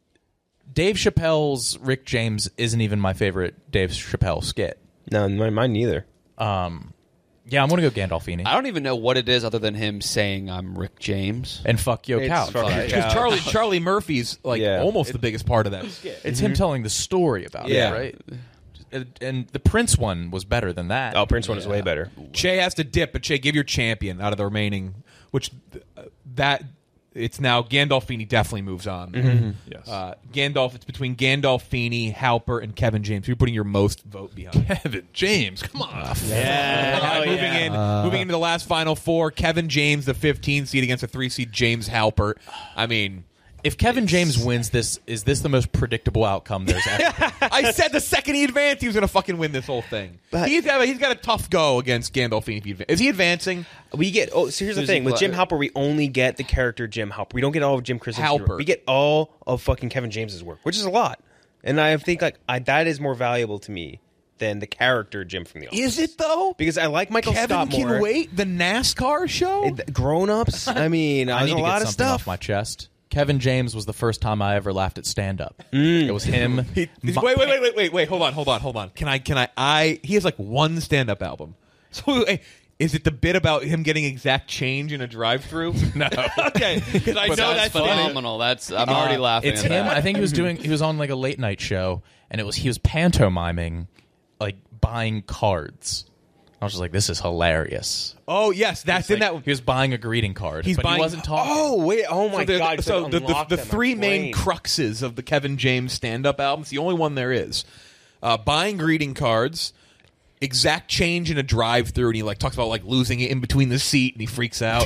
Dave Chappelle's Rick James isn't even my favorite Dave Chappelle skit. No, mine, mine neither. Um, yeah, I'm going to go Gandolfini. I don't even know what it is other than him saying I'm Rick James. And fuck Yo It's Couch. fuck right? Yo Because Charlie Charlie Murphy's like Yeah. almost the biggest part of that skit. It's him telling the story about Yeah. it, right? And, and the Prince one was better than that. Oh, Prince one is way better. Che has to dip, but Che, give your champion out of the remaining, which uh, that it's now Gandolfini definitely moves on. Mm-hmm. Yes. Uh, Gandalf, it's between Gandolfini, Halper, and Kevin James. You're putting your most vote behind. Kevin James, come on. Yeah, Uh, hell moving yeah. in, moving into the last final four. Kevin James, the fifteen seed against the three seed James Halpert. I mean, If Kevin James wins this, is this the most predictable outcome there's ever been? I said the second he advanced, he was going to fucking win this whole thing. But- he's got a, he's got a tough go against Gandolfini. If he adva- Is he advancing? We get. Oh, so here's the Who's thing he with play- Jim Halper, we only get the character Jim Halper. We don't get all of Jim Krasinski's Halper. work. We get all of fucking Kevin James's work, which is a lot. And I think like I, that is more valuable to me than the character Jim from The Office. Is it though? Because I like Michael Kevin Scott more. can wait. The NASCAR show. Grown ups. I mean, I there's need a to lot get of something stuff. off my chest. Kevin James was the first time I ever laughed at stand-up. It was him. He- wait, wait, wait, wait, wait, wait. Hold on, hold on, hold on. Can I? Can I? I. He has like one stand-up album. So hey, is it the bit about him getting exact change in a drive-through? No. Okay, because I know That's that's funny. phenomenal. That's I'm already laughing. It's at him. that. I think he was doing. He was on like a late night show, and it was he was pantomiming, like buying cards. I was just like, this is hilarious. Oh yes, that's in Like, that. he was buying a greeting card. He's but buying. he wasn't talking. Oh wait! Oh my so the, god! So the, the, unlocked the them. three My main brain. cruxes of the Kevin James stand-up album. It's the only one there is. Uh, buying greeting cards, exact change in a drive-through, and he like talks about like losing it in between the seat, and he freaks out.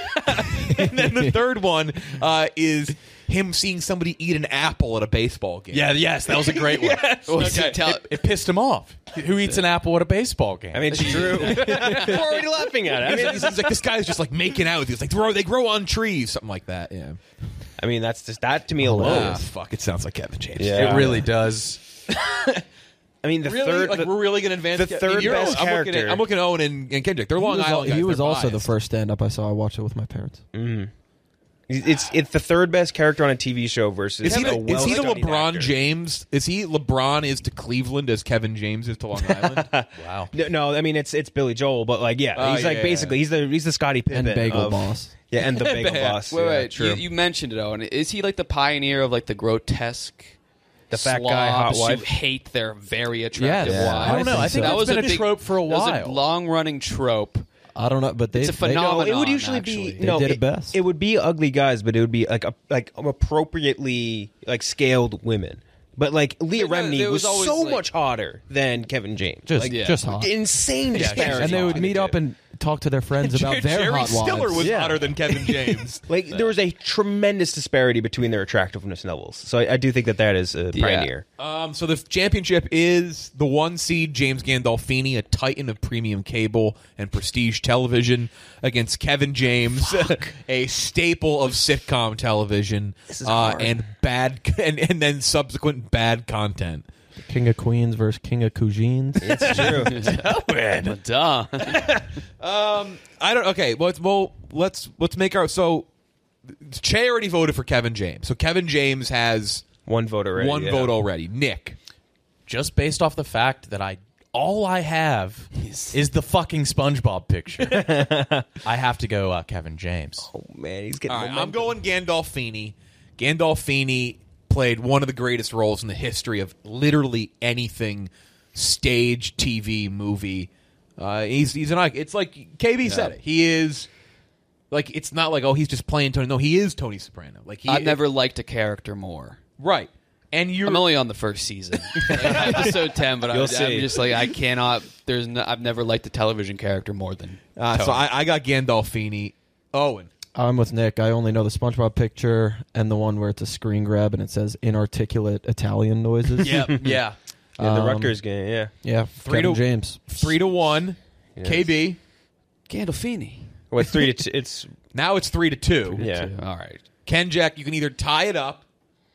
And then the third one uh, is him seeing somebody eat an apple at a baseball game. Yeah, yes, that was a great one. Yes. Okay. Tell- It, it pissed him off. Who eats an apple at a baseball game? I mean, it's true. We're already laughing at it. I I mean, mean, he's, he's like this guy's just like making out with you. It's like throw, they grow on trees, something like that. Yeah. I mean, that's just that to me alone. Ah, fuck! It sounds like Kevin James. Yeah. it really does. I mean, the Really? third. like the- we're really going to advance the I mean, third you're- best I'm looking character. at, I'm looking at Owen and, and Kendrick. They're He Long was, al- Island guys. he was They're also the biased. first stand-up I saw. I watched it with my parents. It's it's the third best character on a T V show versus. Is he, a the, is he the well-studied LeBron actor. James? Is he LeBron is to Cleveland as Kevin James is to Long Island? Wow. No, no, I mean it's it's Billy Joel, but like yeah, Oh, he's like yeah. basically he's the he's the Scottie Pippen And Bagel of- Boss. Yeah, and the Bagel Boss. Wait, yeah, wait. true. You, you mentioned it, Owen. Is he like the pioneer of like the grotesque? The fat guy, hot slobs wife? who hate their very attractive Yes. Yeah, wives. I don't know. I think that that's was been a a big, trope for a that was while. long-running trope. I don't know, but they It's a they- phenomenon. No, it would usually actually. be They no. did it it, best. It would be ugly guys, but it would be like a, like appropriately like scaled women. But like Leah But no, Remini there was, was always, so like- much hotter than Kevin James. just like, yeah. just hot. insane disparity. And they would meet up and talk to their friends about their Jerry hot Stiller wives. was Yeah. hotter than Kevin James. Like there was a tremendous disparity between their attractiveness levels. So I, I do think that that is a Yeah. pioneer. Um, so the championship is the one seed James Gandolfini, a titan of premium cable and prestige television, against Kevin James, a staple of sitcom television, uh, and bad and, and then subsequent bad content. King of Queens versus King of Cousines. It's true. Duh. I don't. Okay, well, let's, well, let's let's make our so. Che already voted for Kevin James, so Kevin James has One vote already. one yeah. vote already. Nick, Just based off the fact that I all I have is the fucking SpongeBob picture. I have to go uh, Kevin James. Oh man, he's getting. all right, I'm momentum. going Gandolfini. Gandolfini played one of the greatest roles in the history of literally anything, stage, T V, movie. Uh, he's he's an icon. It's like K B said it. He is like it's not like oh he's just playing Tony. No, he is Tony Soprano. Like he I've never liked a character more. right. and you're I'm only on the first season, like, episode ten. But You'll I'm, see. I'm just like I cannot. There's no, I've never liked the television character more than. uh, so I, I got Gandolfini. Owen. I'm with Nick. I only know the SpongeBob picture and the one where it's a screen grab and it says inarticulate Italian noises. Yep. yeah. Yeah, the Um, Rutgers game. Yeah, Yeah, Three Kevin to- James. Three to one. Yes. K B. Gandolfini. well, it's three to two. It's Now it's three to two. yeah. All right. Ken Jack, you can either tie it up.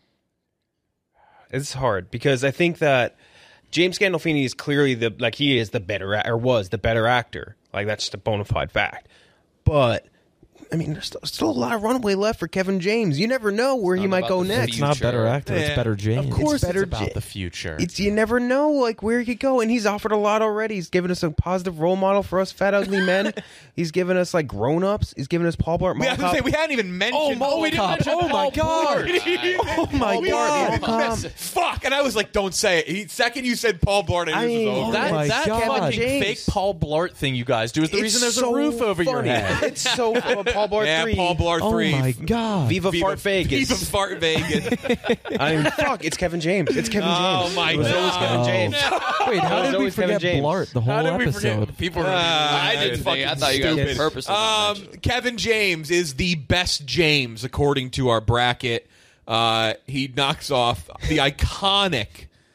It's hard because I think that James Gandolfini is clearly the like he is the better a- or was the better actor. Like that's just a bona fide fact. But I mean, there's still, still a lot of runway left for Kevin James. You never know where he Not might about go the next. It's not better actor. Yeah. It's better James. Of course, It's better about Ja- the future. It's you never know like where he could go, and he's offered a lot already. He's given us a positive role model for us fat ugly men. He's given us like grown ups. He's given us Paul Blart. We, I was gonna say, we hadn't even mentioned. Oh, Mall we didn't Cop. mention Oh, my Paul God. Blart. Oh my Paul God. Blart. Um, Fuck! And I was like, "Don't say it." He, second you said Paul Blart, I I knew mean, this was over. that my that God. fucking James. fake Paul Blart thing you guys do is the it's reason there's so a roof over your funny. head. It's so uh, Paul Blart yeah, three. Paul Blart Oh three. my God. Viva, Fart Vegas. Viva Fart Vegas. I mean, fuck, it's Kevin James. It's Kevin Oh, James. my it was always God. Kevin James. Wait, how It was did we always Kevin forget James. Blart the whole How did we episode? forget? People are. Uh, I didn't think. I thought you guys stupid. purposely. Um, Kevin James is the best James according to our bracket. Uh, he knocks off the iconic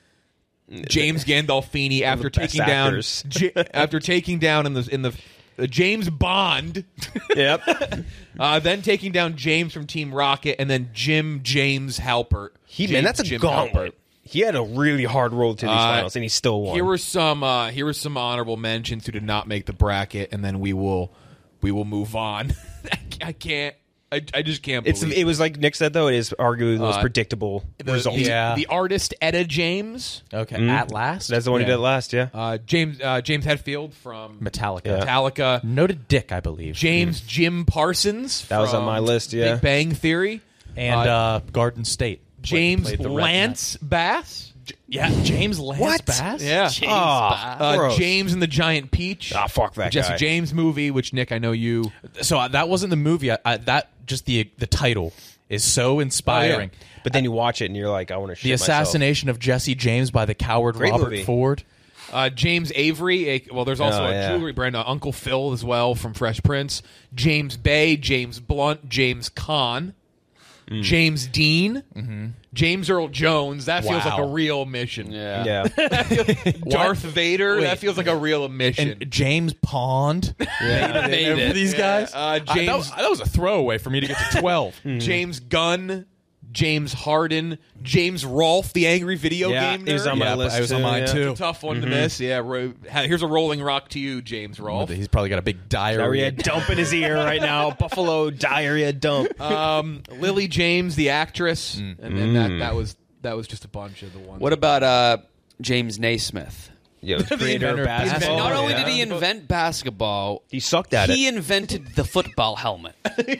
James Gandolfini after the best taking down actors. J- after taking down in the in the uh, James Bond. Yep. Uh, then taking down James from Team Rocket, and then Jim James Halpert. He James man, that's a Jim gauntlet. He had a really hard road to these Uh, finals, and he still won. Here were some. Uh, here were some honorable mentions who did not make the bracket, and then we will we will move on. I can't. I, I just can't. it's believe it was like Nick said though. It is arguably the most Uh, predictable the, result. the, Yeah. the artist Etta James, Okay, at last. That's the one Yeah. who did it last. Yeah. uh, James uh, James Hetfield from Metallica. Yeah. Metallica, Noted Dick, I believe. James Jim Parsons. That was on from my list, yeah. Big Bang Theory, And Uh, uh, Garden State. James Played the redneck. Lance Bass. Yeah, James Lance What? Bass? Yeah, James Ah, uh, gross. James and the Giant Peach. Ah, fuck that Jesse guy. James movie, which Nick, I know you. So uh, that wasn't the movie. I, I, that just the the title is so inspiring. But then you watch it and you're like, I want to shit The assassination of Jesse James by the coward Great Robert movie. Ford. Uh, James Avery. A, well, there's also Oh, a yeah. jewelry brand, uh, Uncle Phil as well from Fresh Prince. James Bay, James Blunt, James Caan, Mm. James Dean, James Earl Jones. That feels like Wow. a real mission. Yeah. Yeah. Darth Vader. Wait. That feels like a real mission. And James Pond. yeah. Made Remember it. these guys? Uh, I- that, James was, that was a throwaway for me to get to twelve. James Gunn, James Harden, James Rolfe, the angry video Yeah, game he was nerd. on my Yeah, list. I was on too, mine, yeah. too. It's a tough one to miss. Yeah, ro- ha- here's a rolling rock to you, James Rolfe. He's probably got a big diarrhea. Diarrhea dump in his ear right now. Buffalo diarrhea dump. Um, Lily James, the actress, and then that that was that was just a bunch of the ones. What about uh, James Naismith? Yeah, the creator inventor of of basketball. Not only yeah. did he invent basketball, He sucked at he it. invented the football helmet.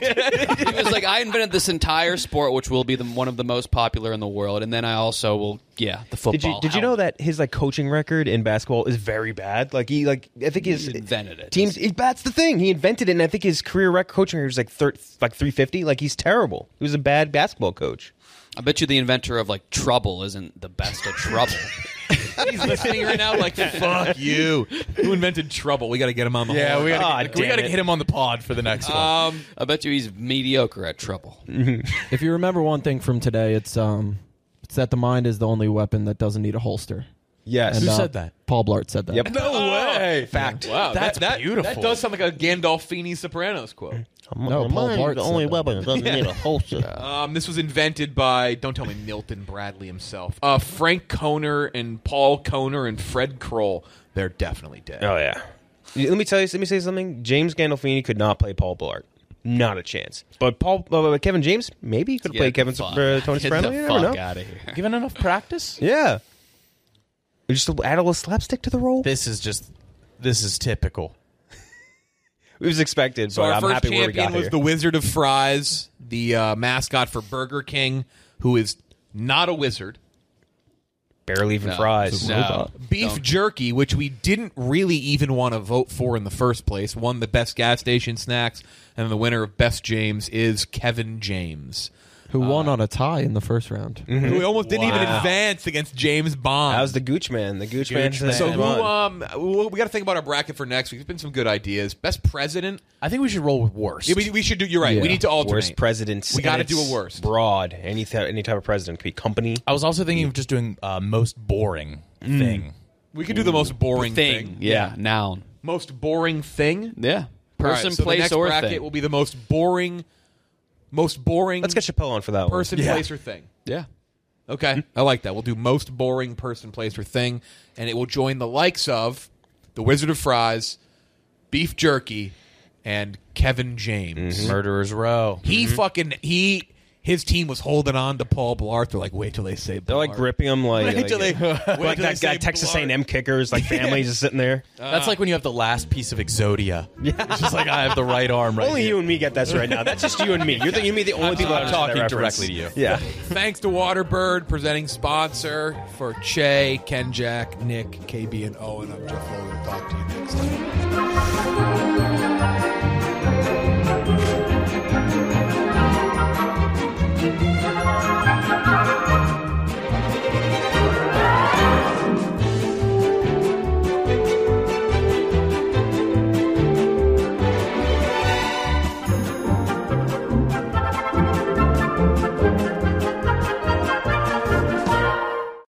He was like, I invented this entire sport, which will be the, one of the most popular in the world, and then I also will, yeah, the football. Did you did you know helmet. that his like coaching record in basketball is very bad? Like he like I think his He invented it. teams. He, that's the thing. He invented it, and I think his career record coaching record is like thir- like three fifty. Like he's terrible. He was a bad basketball coach. I bet you the inventor of like trouble isn't the best at trouble. He's listening right now, like fuck you. Who invented trouble? We got to get him on the Yeah, horn. we gotta, Ah, get, we damn gotta it. hit him on the pod for the next one. Um, I bet you he's mediocre at trouble. If you remember one thing from today, it's um, it's that the mind is the only weapon that doesn't need a holster. Yes. And, Who uh, said that? Paul Blart said that. Yep. no way. Fact. Wow, That's that, that, beautiful. That does sound like a Gandolfini Sopranos quote. No, Paul Blart said that. weapon that doesn't need a holster. Um, this was invented by, don't tell me Milton Bradley himself. Uh, Frank Kohner and Paul Kohner and Fred Kroll. They're definitely dead. Oh yeah. Let me tell you. Let me say something. James Gandolfini could not play Paul Blart. Not a chance. But Paul, uh, Kevin James, maybe he could Get play the Kevin fuck- uh, Tony Get Soprano. the You fuck never know. out of here. Given enough practice? Yeah. We just add a little slapstick to the role. This is just, this is typical. It was expected, So but our I'm first happy where we champion got was here. the Wizard of Fries, the uh, mascot for Burger King, who is not a wizard. Barely even No. fries. No. Beef Don't. jerky, which we didn't really even want to vote for in the first place, won the best gas station snacks, and the winner of Best James is Kevin James. Who won on a tie in the first round? Who almost didn't even Wow. advance against James Bond. That was the Gooch Man. The Gooch, Man. So said, who? "Come on." Um, we got to think about our bracket for next week. There's been some good ideas. Best president. I think we should roll with worst. Yeah, we, we should do. You're right. Yeah. We need to alternate. Worst presidents. We got to And do it's a worst. Broad. Any th- any type of president could be company. I was also thinking of just doing uh, most boring thing. We could do the most boring Thing. thing. Yeah, noun. Most boring thing. Yeah. All right, Person, so place, the next or bracket thing. will be the most boring, most boring. Let's get Chappelle on for that person, one. place, or thing. Yeah. Okay, I like that. We'll do most boring person, place, or thing, and it will join the likes of the Wizard of Fries, Beef Jerky, and Kevin James. Murderers Row. He fucking he. His team was holding on to Paul Blart. They're like, wait till they say Blart. They're like gripping him like, Wait like, till they- wait like till they that say guy Texas Blart. A and M kickers, like families just sitting there. That's like when you have the last piece of Exodia. Yeah. It's just like, I have the right arm right Only here. you and me get that right now. That's just you and me. You're the, you and me, the only people I'm that talking understand that reference. directly to you. Yeah. Thanks to Waterbird, presenting sponsor for Che, Ken, Jack, Nick, K B, and Owen. I'm Jeff Lowe. We'll talk to you next time.